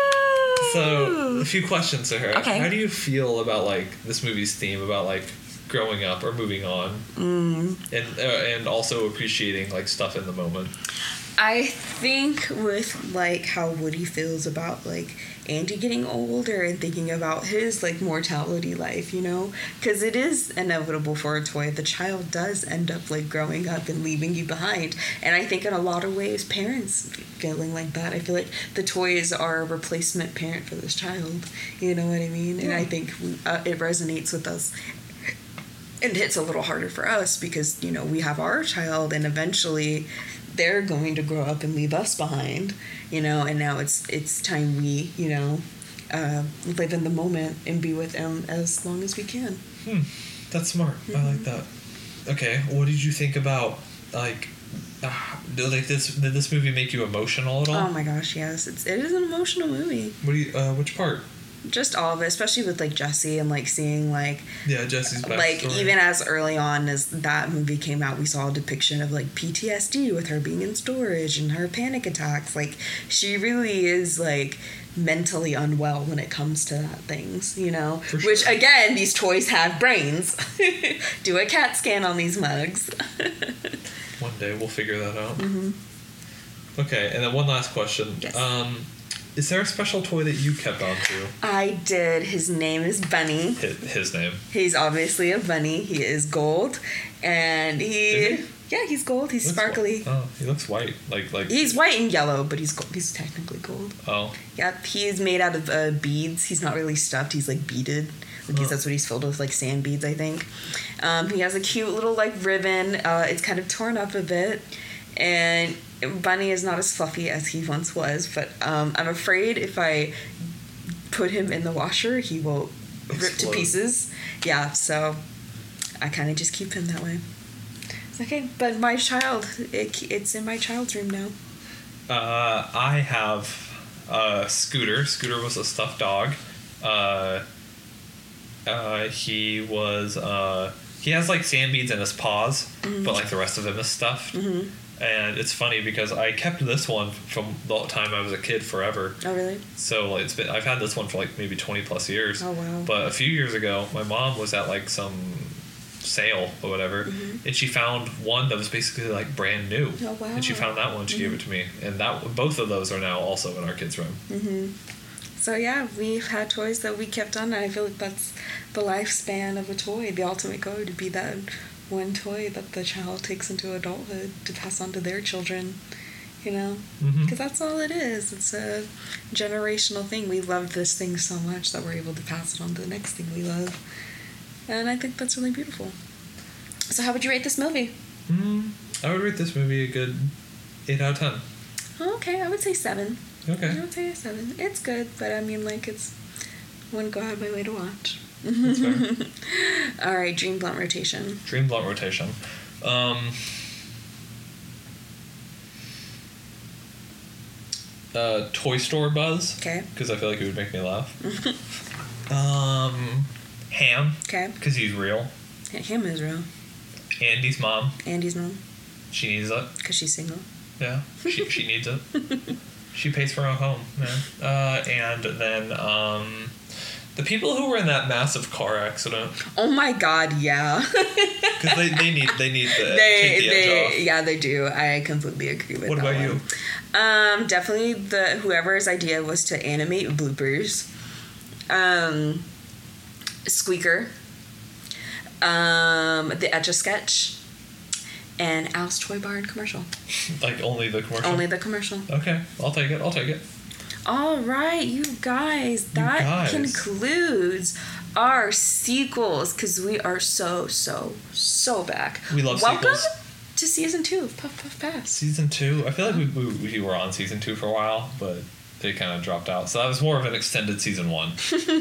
So, a few questions to her. Okay. How do you feel about, like, this movie's theme about, like, growing up or moving on? Mm. And uh, and also appreciating, like, stuff in the moment? I think with, like, how Woody feels about, like, Andy getting older and thinking about his, like, mortality life, you know? Because it is inevitable for a toy. The child does end up, like, growing up and leaving you behind. And I think in a lot of ways, parents feeling like that. I feel like the toys are a replacement parent for this child. You know what I mean? Yeah. And I think uh, it resonates with us. And hits a little harder for us because, you know, we have our child and eventually they're going to grow up and leave us behind, you know, and now it's it's time we, you know, uh, live in the moment and be with them as long as we can. Hmm. That's smart. Mm-hmm. I like that. Okay, what did you think about, like, uh, like this? Did this movie make you emotional at all? Oh my gosh, yes. It's, it is an emotional movie. What do you, uh, which part? Just all of it, especially with, like, Jessie and, like, seeing, like... Yeah, Jessie's backstory. Like, even as early on as that movie came out, we saw a depiction of, like, P T S D with her being in storage and her panic attacks. Like, she really is, like, mentally unwell when it comes to that things, you know? For sure. Which, again, these toys have brains. Do a CAT scan on these mugs. One day we'll figure that out. Mm-hmm. Okay, and then one last question. Yes. Um... Is there a special toy that you kept on to? I did. His name is Bunny. His, his name? He's obviously a bunny. He is gold. And he... Is he? Yeah, he's gold. He's he sparkly. White. Oh, he looks white. Like like. He's white and yellow, but he's gold. He's technically gold. Oh. Yep. He's made out of uh, beads. He's not really stuffed. He's, like, beaded. Because oh. that's what he's filled with, like, sand beads, I think. Um, he has a cute little, like, ribbon. Uh, it's kind of torn up a bit. And Bunny is not as fluffy as he once was, but um, I'm afraid if I put him in the washer, he will Explode. rip to pieces. Yeah, so I kind of just keep him that way. It's okay, but my child, it, it's in my child's room now. Uh, I have uh, Scooter. Scooter was a stuffed dog. Uh, uh, he was, uh, he has like sand beads in his paws, mm-hmm. but like the rest of him is stuffed. Mm-hmm. And it's funny because I kept this one from the time I was a kid forever. Oh, really? So it's been I've had this one for like maybe twenty plus years. Oh, wow. But a few years ago, my mom was at like some sale or whatever, mm-hmm. and she found one that was basically like brand new. Oh, wow. And she found that one. She mm-hmm. gave it to me, and that both of those are now also in our kids' room. Mm-hmm. So yeah, we've had toys that we kept on, and I feel like that's the lifespan of a toy. The ultimate goal would be that one toy that the child takes into adulthood to pass on to their children, you know? Because mm-hmm. that's all it is. It's a generational thing. We love this thing so much that we're able to pass it on to the next thing we love. And I think that's really beautiful. So how would you rate this movie? Mm, I would rate this movie a good eight out of ten. Oh, okay, I would say seven. Okay. I would say a seven. It's good, but I mean, like, it's wouldn't go out of my way to watch. That's fair. All right, Dream Blunt Rotation. Dream Blunt Rotation. Um, uh, Toy Store Buzz. Okay. Because I feel like it would make me laugh. um, Ham. Okay. Because he's real. Ham is real. Andy's mom. Andy's mom. She needs it. Because she's single. Yeah, she she needs it. She pays for her own home, man. Uh, and then um, the people who were in that massive car accident. Oh my God! Yeah. Because they, they need they need the they take the they edge off. Yeah, they do. I completely agree with what that. What about one. you? Um, definitely the whoever's idea was to animate bloopers. Um, Squeaker. Um, the Etch-a-Sketch. And Al's Toy Barn commercial. Like only the commercial? Only the commercial. Okay, I'll take it. I'll take it. All right, you guys. That you guys. concludes our sequels because we are so, so, so back. We love Welcome sequels. to season two of Puff Puff Pass. Season two? I feel like we, we, we were on season two for a while, but they kind of dropped out. So that was more of an extended season one.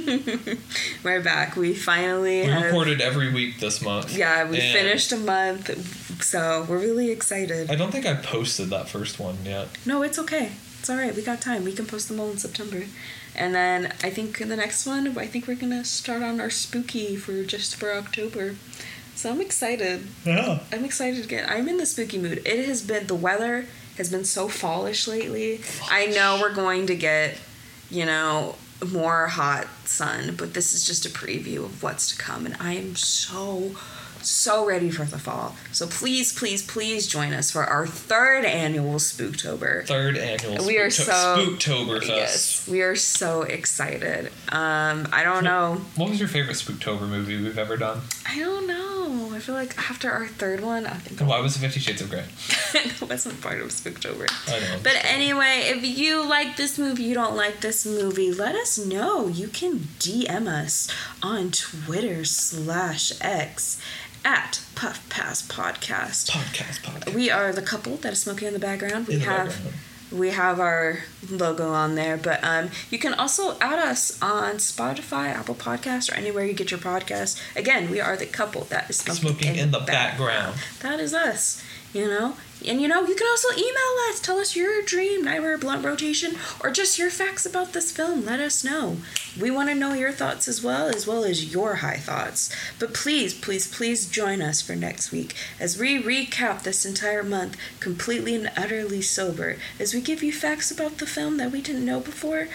We're back. We finally We have, recorded every week this month. Yeah, we finished a month, so we're really excited. I don't think I posted that first one yet. No, it's okay. It's all right. We got time. We can post them all in September. And then I think in the next one, I think we're going to start on our spooky for just for October. So I'm excited. Yeah. I'm excited to get... I'm in the spooky mood. It has been... The weather has been so fallish lately. Fallish. I know we're going to get, you know, more hot sun, but this is just a preview of what's to come. And I am so... so ready for the fall. So please, please, please join us for our third annual Spooktober. Third annual we are Spookto- so Spooktober Fest. Yes, we are so excited. Um, I don't know. What was your favorite Spooktober movie we've ever done? I don't know. I feel like after our third one, I think. Why was it Fifty Shades of Grey? It wasn't part of Spooktober. I know. But anyway, if you like this movie, you don't like this movie, let us know. You can D M us on Twitter slash X. At Puff Pass Podcast. Podcast, podcast. We are the couple that is smoking in the background. We in have background. we have our logo on there, but um, you can also add us on Spotify, Apple Podcasts, or anywhere you get your podcast. Again, we are the couple that is smoking, smoking in, in the, the background. background. That is us, you know. And, you know, you can also email us. Tell us your dream, Nightmare Blunt Rotation, or just your facts about this film. Let us know. We want to know your thoughts as well, as well as your high thoughts. But please, please, please join us for next week as we recap this entire month completely and utterly sober, as we give you facts about the film that we didn't know before,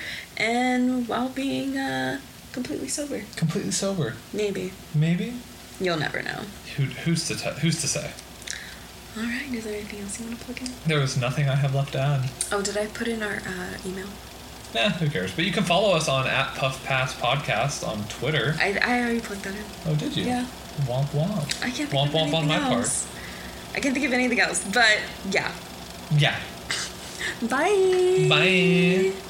and while being uh, completely sober. Completely sober. Maybe. Maybe? You'll never know. Who, who's to te- Who's to say? All right, is there anything else you want to plug in? There was nothing I have left to add. Oh, did I put in our uh, email? Nah, who cares? But you can follow us on at Puff Pass Podcast on Twitter. I, I already plugged that in. Oh, did you? Yeah. Womp womp. I can't think womp of womp anything on my else. part. I can't think of anything else, but yeah. Yeah. Bye. Bye.